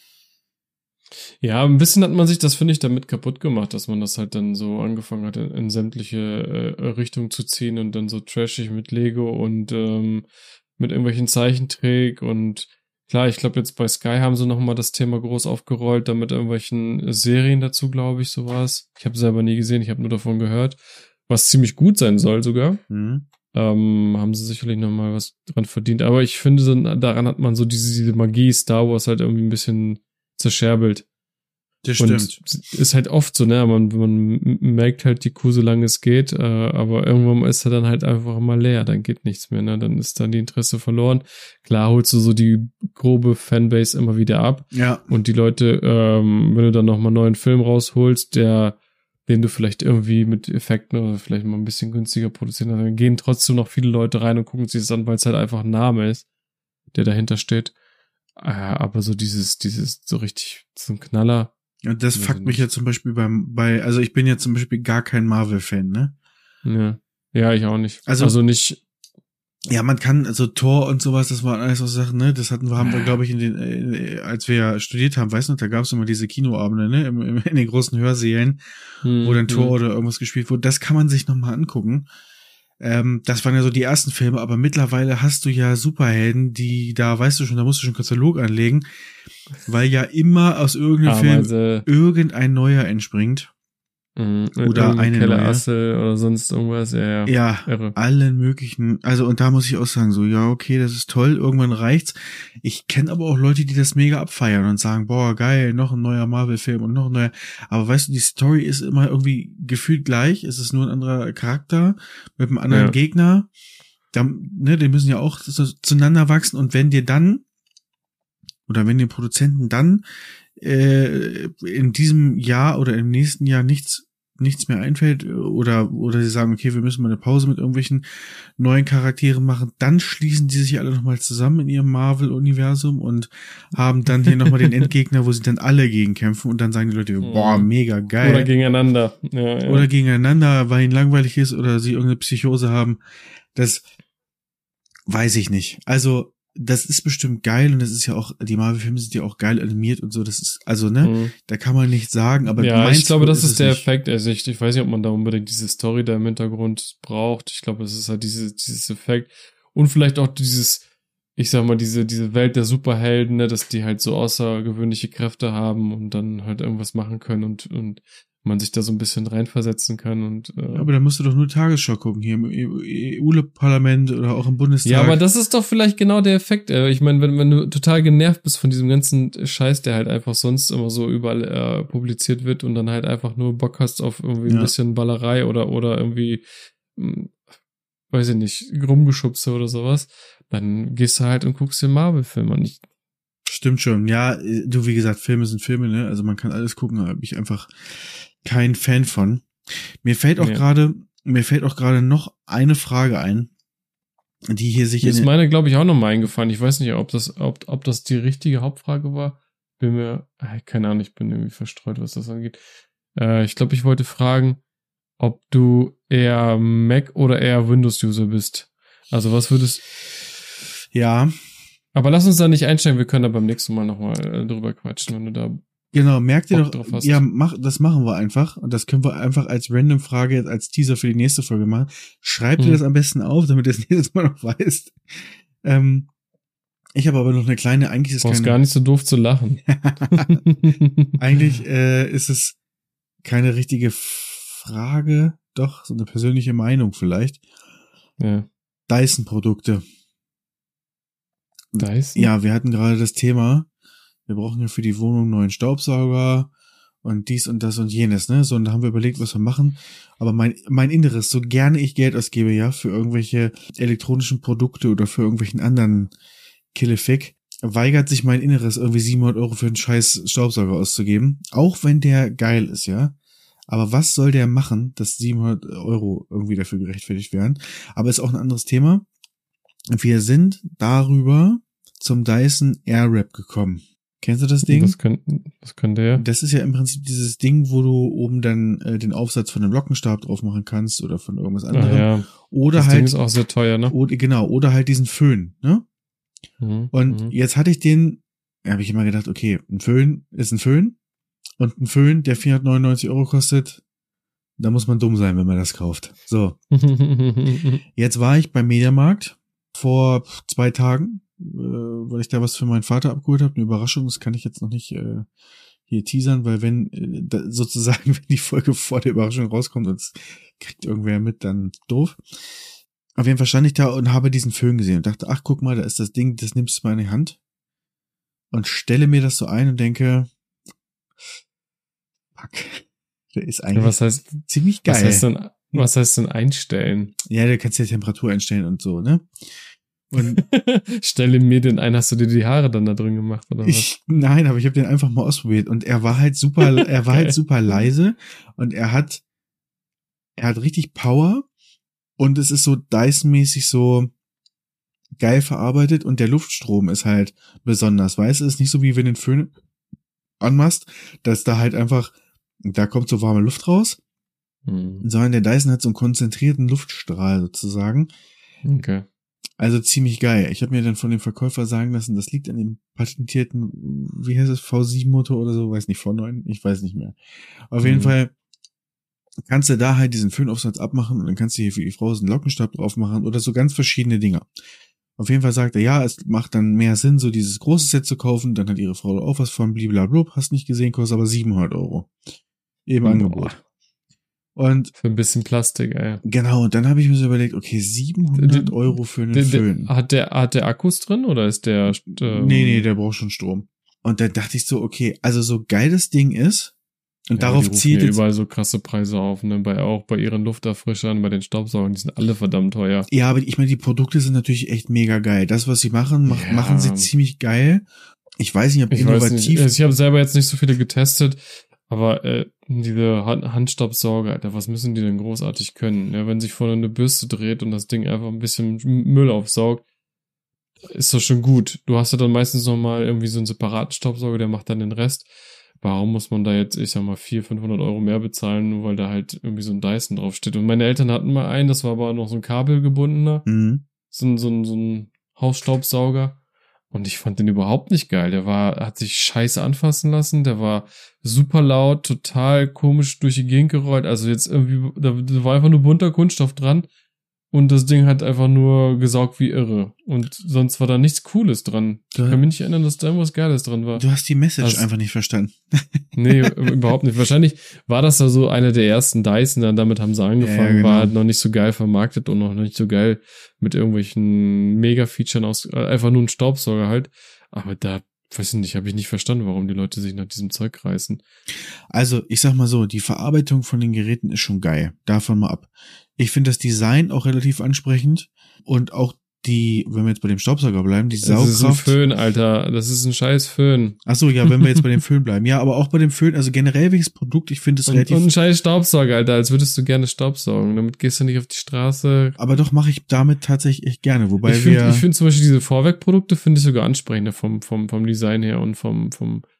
Ja, ein bisschen hat man sich das, finde ich, damit kaputt gemacht, dass man das halt dann so angefangen hat, in sämtliche Richtungen zu ziehen und dann so trashig mit Lego und mit irgendwelchen Zeichentrick. Und klar, ich glaube, jetzt bei Sky haben sie nochmal das Thema groß aufgerollt, da mit irgendwelchen Serien dazu, glaube ich, sowas. Ich habe selber nie gesehen, ich habe nur davon gehört, was ziemlich gut sein soll sogar. Haben sie sicherlich nochmal was dran verdient. Aber ich finde, so, daran hat man so diese Magie Star Wars halt irgendwie ein bisschen zerscherbelt. Das stimmt. Und ist halt oft so, ne? Man merkt halt die Kuh, solange es geht, aber irgendwann ist er dann halt einfach mal leer, dann geht nichts mehr, ne? Dann ist dann die Interesse verloren. Klar holst du so die grobe Fanbase immer wieder ab. Ja. Und die Leute, wenn du dann nochmal einen neuen Film rausholst, den du vielleicht irgendwie mit Effekten oder vielleicht mal ein bisschen günstiger produzieren kannst, dann gehen trotzdem noch viele Leute rein und gucken sich das an, weil es halt einfach ein Name ist, der dahinter steht. Aber so dieses so richtig, so ein Knaller. Und das fuckt mich ja zum Beispiel also ich bin ja zum Beispiel gar kein Marvel-Fan, ne? Ja, ich auch nicht. Also nicht. Ja, man kann, also Thor und sowas, das waren alles so Sachen, ne? Das haben wir, glaube ich, als wir studiert haben, weißt du, da gab es immer diese Kinoabende, ne? In den großen Hörsälen, wo dann Thor oder irgendwas gespielt wurde. Das kann man sich nochmal angucken. Das waren ja so die ersten Filme, aber mittlerweile hast du ja Superhelden, die da, weißt du schon, da musst du schon einen Katalog anlegen, weil ja immer aus irgendeinem Film irgendein neuer entspringt. Oder eine Kellerassel oder sonst irgendwas, ja, irre. Allen möglichen, also und da muss ich auch sagen, so, ja, okay, das ist toll, irgendwann reicht's. Ich kenne aber auch Leute, die das mega abfeiern und sagen, boah, geil, noch ein neuer Marvel-Film und noch ein neuer, aber weißt du, die Story ist immer irgendwie gefühlt gleich, es ist nur ein anderer Charakter mit einem anderen Gegner, die müssen ja auch zueinander wachsen und wenn die Produzenten dann in diesem Jahr oder im nächsten Jahr nichts mehr einfällt oder sie sagen, okay, wir müssen mal eine Pause mit irgendwelchen neuen Charakteren machen, dann schließen die sich alle nochmal zusammen in ihrem Marvel-Universum und haben dann hier nochmal den Endgegner, wo sie dann alle gegen kämpfen und dann sagen die Leute, boah, mega geil. Oder gegeneinander. Ja. Oder gegeneinander, weil ihnen langweilig ist oder sie irgendeine Psychose haben. Das weiß ich nicht. Also das ist bestimmt geil und das ist ja auch, die Marvel-Filme sind ja auch geil animiert und so, das ist, also, ne, da kann man nichts sagen, aber ja, ich glaube, das ist der Effekt, also ich weiß nicht, ob man da unbedingt diese Story da im Hintergrund braucht, ich glaube, es ist halt dieses Effekt und vielleicht auch ich sag mal, diese Welt der Superhelden, ne, dass die halt so außergewöhnliche Kräfte haben und dann halt irgendwas machen können und man sich da so ein bisschen reinversetzen kann und aber da musst du doch nur Tagesschau gucken, hier im EU-Parlament oder auch im Bundestag. Ja, aber das ist doch vielleicht genau der Effekt. Ich meine, wenn du total genervt bist von diesem ganzen Scheiß, der halt einfach sonst immer so überall publiziert wird und dann halt einfach nur Bock hast auf irgendwie ein bisschen Ballerei oder irgendwie, weiß ich nicht, Rumgeschubse oder sowas, dann gehst du halt und guckst den Marvel-Film an. Stimmt schon. Ja, du, wie gesagt, Filme sind Filme, ne? Also man kann alles gucken, da bin ich einfach kein Fan von. Mir fällt auch gerade noch eine Frage ein, die hier sich ist meine, glaube ich, auch nochmal eingefallen. Ich weiß nicht, ob das die richtige Hauptfrage war. Bin mir, keine Ahnung, ich bin irgendwie verstreut, was das angeht. Ich glaube, ich wollte fragen, ob du eher Mac oder eher Windows-User bist. Also was würdest... Ja. Aber lass uns da nicht einsteigen, wir können da beim nächsten Mal nochmal drüber quatschen, wenn du da... Genau, merkt ihr Bock doch, ja, das machen wir einfach. Und das können wir einfach als Random-Frage jetzt als Teaser für die nächste Folge machen. Schreibt ihr das am besten auf, damit ihr es nächstes Mal noch weißt. Ich habe aber noch eine kleine, eigentlich ist es keine... gar nicht so doof zu lachen. Eigentlich ist es keine richtige Frage, doch, so eine persönliche Meinung vielleicht. Ja. Dyson-Produkte. Dyson? Ja, wir hatten gerade das Thema, wir brauchen ja für die Wohnung einen neuen Staubsauger und dies und das und jenes, ne? So, und da haben wir überlegt, was wir machen. Aber mein Inneres, so gerne ich Geld ausgebe, ja, für irgendwelche elektronischen Produkte oder für irgendwelchen anderen Killefick, weigert sich mein Inneres, irgendwie 700 € für einen scheiß Staubsauger auszugeben. Auch wenn der geil ist, ja. Aber was soll der machen, dass 700 € irgendwie dafür gerechtfertigt werden? Aber ist auch ein anderes Thema. Wir sind darüber zum Dyson Airwrap gekommen. Kennst du das Ding? Was könnte er? Das ist ja im Prinzip dieses Ding, wo du oben dann den Aufsatz von einem Lockenstab drauf machen kannst oder von irgendwas anderem. Ja. Oder das halt, Ding ist auch sehr teuer, ne? Oder halt diesen Föhn, ne? Und jetzt hatte ich habe ich immer gedacht, okay, ein Föhn ist ein Föhn und ein Föhn, der 499 € kostet, da muss man dumm sein, wenn man das kauft. So. Jetzt war ich beim Mediamarkt vor 2 Tagen, weil ich da was für meinen Vater abgeholt habe, eine Überraschung, das kann ich jetzt noch nicht hier teasern, weil wenn die Folge vor der Überraschung rauskommt und es kriegt irgendwer mit, dann doof. Auf jeden Fall stand ich da und habe diesen Föhn gesehen und dachte, ach, guck mal, da ist das Ding, das nimmst du mal in die Hand und stelle mir das so ein und denke, fuck, der ist eigentlich ziemlich geil. Was heißt denn einstellen? Ja, du kannst ja Temperatur einstellen und so, ne? Und stelle mir den ein, hast du dir die Haare dann da drin gemacht, oder was? Nein, aber ich habe den einfach mal ausprobiert und er war halt super, halt super leise und er hat richtig Power und es ist so Dyson-mäßig so geil verarbeitet und der Luftstrom ist halt besonders, weißt du, es ist nicht so wie wenn du den Föhn anmachst, dass da halt einfach, da kommt so warme Luft raus, sondern der Dyson hat so einen konzentrierten Luftstrahl sozusagen. Okay. Also ziemlich geil. Ich habe mir dann von dem Verkäufer sagen lassen, das liegt an dem patentierten, wie heißt es, V7-Motor oder so, weiß nicht, V9, ich weiß nicht mehr. Auf jeden Fall kannst du da halt diesen Föhnaufsatz abmachen und dann kannst du hier für die Frau so einen Lockenstab drauf machen oder so ganz verschiedene Dinge. Auf jeden Fall sagt er, ja, es macht dann mehr Sinn, so dieses große Set zu kaufen, dann hat ihre Frau auch was von bliblablub, hast nicht gesehen, kostet aber 700 €. Im Angebot. Und für ein bisschen Plastik, ey. Genau, und dann habe ich mir so überlegt, okay, 700 € für einen Föhn. Hat der Akkus drin oder ist der... Nee, der braucht schon Strom. Und dann dachte ich so, okay, also so geil das Ding ist, und ja, darauf zielt jetzt überall so krasse Preise auf, ne? Auch bei ihren Lufterfrischern, bei den Staubsaugern, die sind alle verdammt teuer. Ja, aber ich meine, die Produkte sind natürlich echt mega geil. Das, was sie machen, machen sie ziemlich geil. Ich weiß nicht, ob innovativ... Ich habe selber jetzt nicht so viele getestet, aber diese Handstaubsauger, Alter, was müssen die denn großartig können? Ja, wenn sich vorne eine Bürste dreht und das Ding einfach ein bisschen Müll aufsaugt, ist das schon gut. Du hast ja dann meistens nochmal irgendwie so einen separaten Staubsauger, der macht dann den Rest. Warum muss man da jetzt, ich sag mal, 400-500 € mehr bezahlen, nur weil da halt irgendwie so ein Dyson draufsteht? Und meine Eltern hatten mal einen, das war aber noch so ein kabelgebundener, so ein Hausstaubsauger. Und ich fand den überhaupt nicht geil. Hat sich scheiße anfassen lassen, der war super laut, total komisch durch die Gegend gerollt. Also jetzt irgendwie, da war einfach nur bunter Kunststoff dran. Und das Ding hat einfach nur gesaugt wie irre. Und sonst war da nichts Cooles dran. Ich kann mich nicht erinnern, dass da irgendwas Geiles dran war. Du hast die Message einfach nicht verstanden. Nee, überhaupt nicht. Wahrscheinlich war das da so einer der ersten Dyson, dann damit haben sie angefangen, ja, genau. War halt noch nicht so geil vermarktet und noch nicht so gegeil mit irgendwelchen Mega-Features einfach nur ein Staubsauger halt. Aber da, weiß ich nicht, habe ich nicht verstanden, warum die Leute sich nach diesem Zeug reißen. Also, ich sag mal so, die Verarbeitung von den Geräten ist schon geil. Davon mal ab. Ich finde das Design auch relativ ansprechend und auch wenn wir jetzt bei dem Staubsauger bleiben, die Saugkraft. Das ist ein Föhn, Alter. Das ist ein scheiß Föhn. Ach so, ja, wenn wir jetzt bei dem Föhn bleiben. Ja, aber auch bei dem Föhn, also generell welches Produkt, ich finde es relativ... Und ein scheiß Staubsauger, Alter, als würdest du gerne staubsaugen. Damit gehst du nicht auf die Straße. Aber doch mache ich damit tatsächlich echt gerne, wobei ich finde zum Beispiel diese Vorwerkprodukte finde ich sogar ansprechender vom Design her und von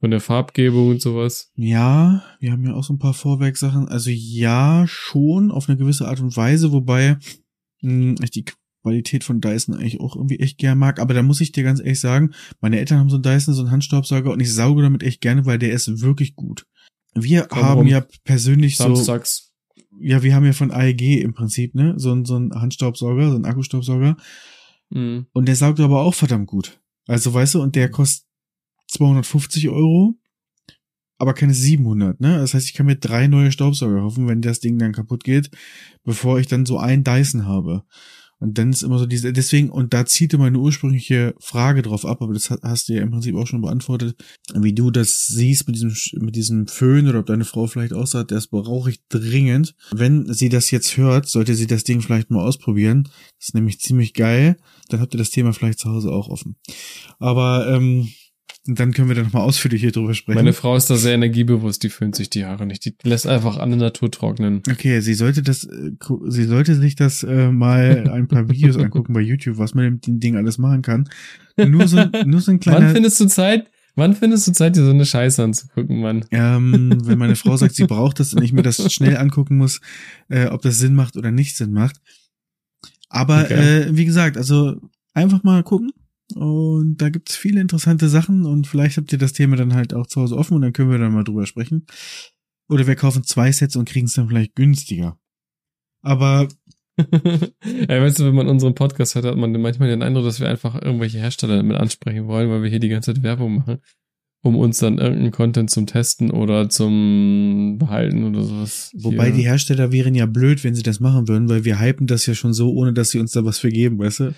Von der Farbgebung und sowas. Ja, wir haben ja auch so ein paar Vorwerksachen. Also ja, schon auf eine gewisse Art und Weise, wobei ich die Qualität von Dyson eigentlich auch irgendwie echt gern mag. Aber da muss ich dir ganz ehrlich sagen, meine Eltern haben so einen Dyson, so einen Handstaubsauger und ich sauge damit echt gerne, weil der ist wirklich gut. Wir haben ja persönlich Samstags. Ja, wir haben ja von AEG im Prinzip, ne, so ein Handstaubsauger, so ein Akkustaubsauger. Mhm. Und der saugt aber auch verdammt gut. Also, weißt du, und der kostet 250 €, aber keine 700, ne? Das heißt, ich kann mir 3 neue Staubsauger kaufen, wenn das Ding dann kaputt geht, bevor ich dann so einen Dyson habe. Und dann ist immer so deswegen, und da zielte meine ursprüngliche Frage drauf ab, aber das hast du ja im Prinzip auch schon beantwortet, wie du das siehst mit diesem Föhn oder ob deine Frau vielleicht auch sagt, das brauche ich dringend. Wenn sie das jetzt hört, sollte sie das Ding vielleicht mal ausprobieren. Das ist nämlich ziemlich geil. Dann habt ihr das Thema vielleicht zu Hause auch offen. Aber, dann können wir da nochmal ausführlich hier drüber sprechen. Meine Frau ist da sehr energiebewusst, die föhnt sich die Haare nicht. Die lässt einfach an der Natur trocknen. Okay, sie sollte sich das mal ein paar Videos angucken bei YouTube, was man mit dem Ding alles machen kann. Nur so ein kleiner... Wann findest du Zeit, dir so eine Scheiße anzugucken, Mann? Wenn meine Frau sagt, sie braucht das und ich mir das schnell angucken muss, ob das Sinn macht oder nicht Sinn macht. Aber okay. Wie gesagt, also einfach mal gucken. Und da gibt's viele interessante Sachen und vielleicht habt ihr das Thema dann halt auch zu Hause offen und dann können wir dann mal drüber sprechen. Oder wir kaufen 2 Sets und kriegen es dann vielleicht günstiger. Aber ja, weißt du, wenn man unseren Podcast hört, hat man manchmal den Eindruck, dass wir einfach irgendwelche Hersteller damit ansprechen wollen, weil wir hier die ganze Zeit Werbung machen, um uns dann irgendeinen Content zum Testen oder zum Behalten oder sowas. Wobei die Hersteller wären ja blöd, wenn sie das machen würden, weil wir hypen das ja schon so, ohne dass sie uns da was für geben, weißt du?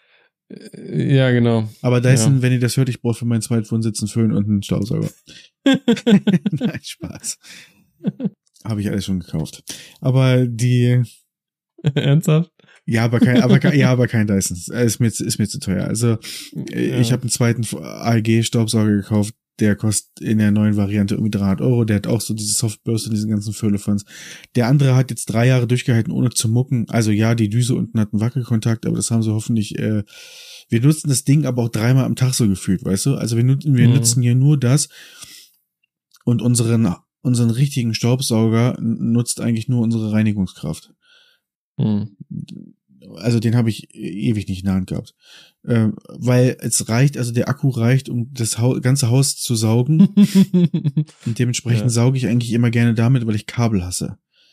Ja, genau. Aber Dyson, wenn ihr das hört, ich brauche für meinen Zweitwohnsitz einen Föhn und einen Staubsauger. Nein, Spaß. Habe ich alles schon gekauft. Aber die... Ernsthaft? Ja, aber kein Dyson. Ist mir zu teuer. Also, ich habe einen zweiten AEG-Staubsauger gekauft, der kostet in der neuen Variante irgendwie 300 €. Der hat auch so diese Softburst und diesen ganzen Firlefanz. Der andere hat jetzt 3 Jahre durchgehalten, ohne zu mucken. Also ja, die Düse unten hat einen Wackelkontakt, aber das haben sie hoffentlich, wir nutzen das Ding aber auch 3-mal am Tag so gefühlt, weißt du? Also wir nutzen hier nur das und unseren richtigen Staubsauger nutzt eigentlich nur unsere Reinigungskraft. Also den habe ich ewig nicht in der Hand gehabt. Weil es reicht, also der Akku reicht, um das ganze Haus zu saugen. Und dementsprechend sauge ich eigentlich immer gerne damit, weil ich Kabel hasse.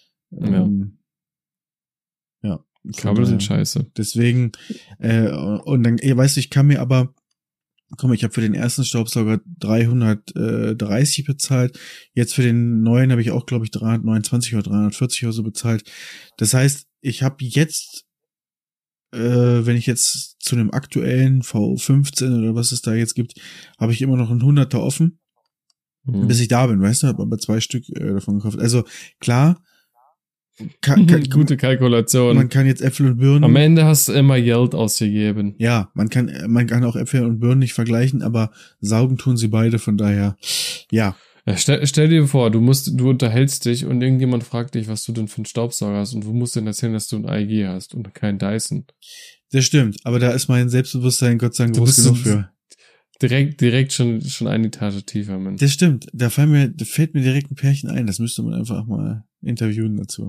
Ja. Kabel sind scheiße. Deswegen, und dann, weißt du, ich kann mir aber, ich habe für den ersten Staubsauger 330 bezahlt. Jetzt für den neuen habe ich auch, glaube ich, 329 oder 340 oder so bezahlt. Das heißt, ich habe jetzt, wenn ich jetzt zu einem aktuellen V15 oder was es da jetzt gibt, habe ich immer noch einen 100er offen, bis ich da bin, weißt du, habe aber 2 Stück davon gekauft. Also klar, gute Kalkulation. Man kann jetzt Äpfel und Birnen. Am Ende hast du immer Geld ausgegeben. Ja, man kann auch Äpfel und Birnen nicht vergleichen, aber saugen tun sie beide, von daher, ja. Ja, stell dir vor, du unterhältst dich und irgendjemand fragt dich, was du denn für einen Staubsauger hast und du musst denen erzählen, dass du ein AEG hast und keinen Dyson. Das stimmt, aber da ist mein Selbstbewusstsein Gott sei Dank groß genug für. Direkt schon eine Etage tiefer, Mann. Das stimmt, da fällt mir direkt ein Pärchen ein, das müsste man einfach mal interviewen dazu.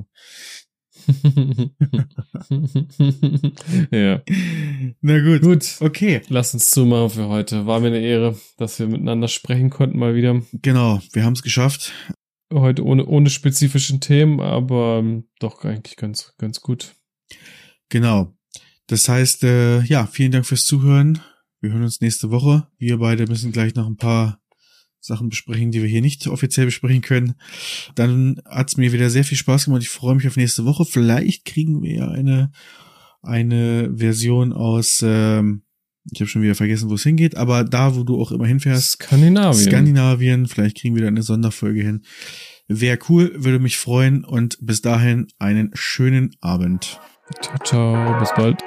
Ja. Na gut. Okay. Lass uns zumachen für heute. War mir eine Ehre, dass wir miteinander sprechen konnten mal wieder. Genau, wir haben es geschafft. Heute ohne spezifischen Themen, aber doch eigentlich ganz gut. Genau. Das heißt, vielen Dank fürs Zuhören. Wir hören uns nächste Woche. Wir beide müssen gleich noch ein paar Sachen besprechen, die wir hier nicht offiziell besprechen können. Dann hat's mir wieder sehr viel Spaß gemacht. Ich freue mich auf nächste Woche. Vielleicht kriegen wir ja eine Version aus, ich habe schon wieder vergessen, wo es hingeht, aber da, wo du auch immer hinfährst. Skandinavien. Vielleicht kriegen wir da eine Sonderfolge hin. Wäre cool, würde mich freuen und bis dahin einen schönen Abend. Ciao, ciao, bis bald.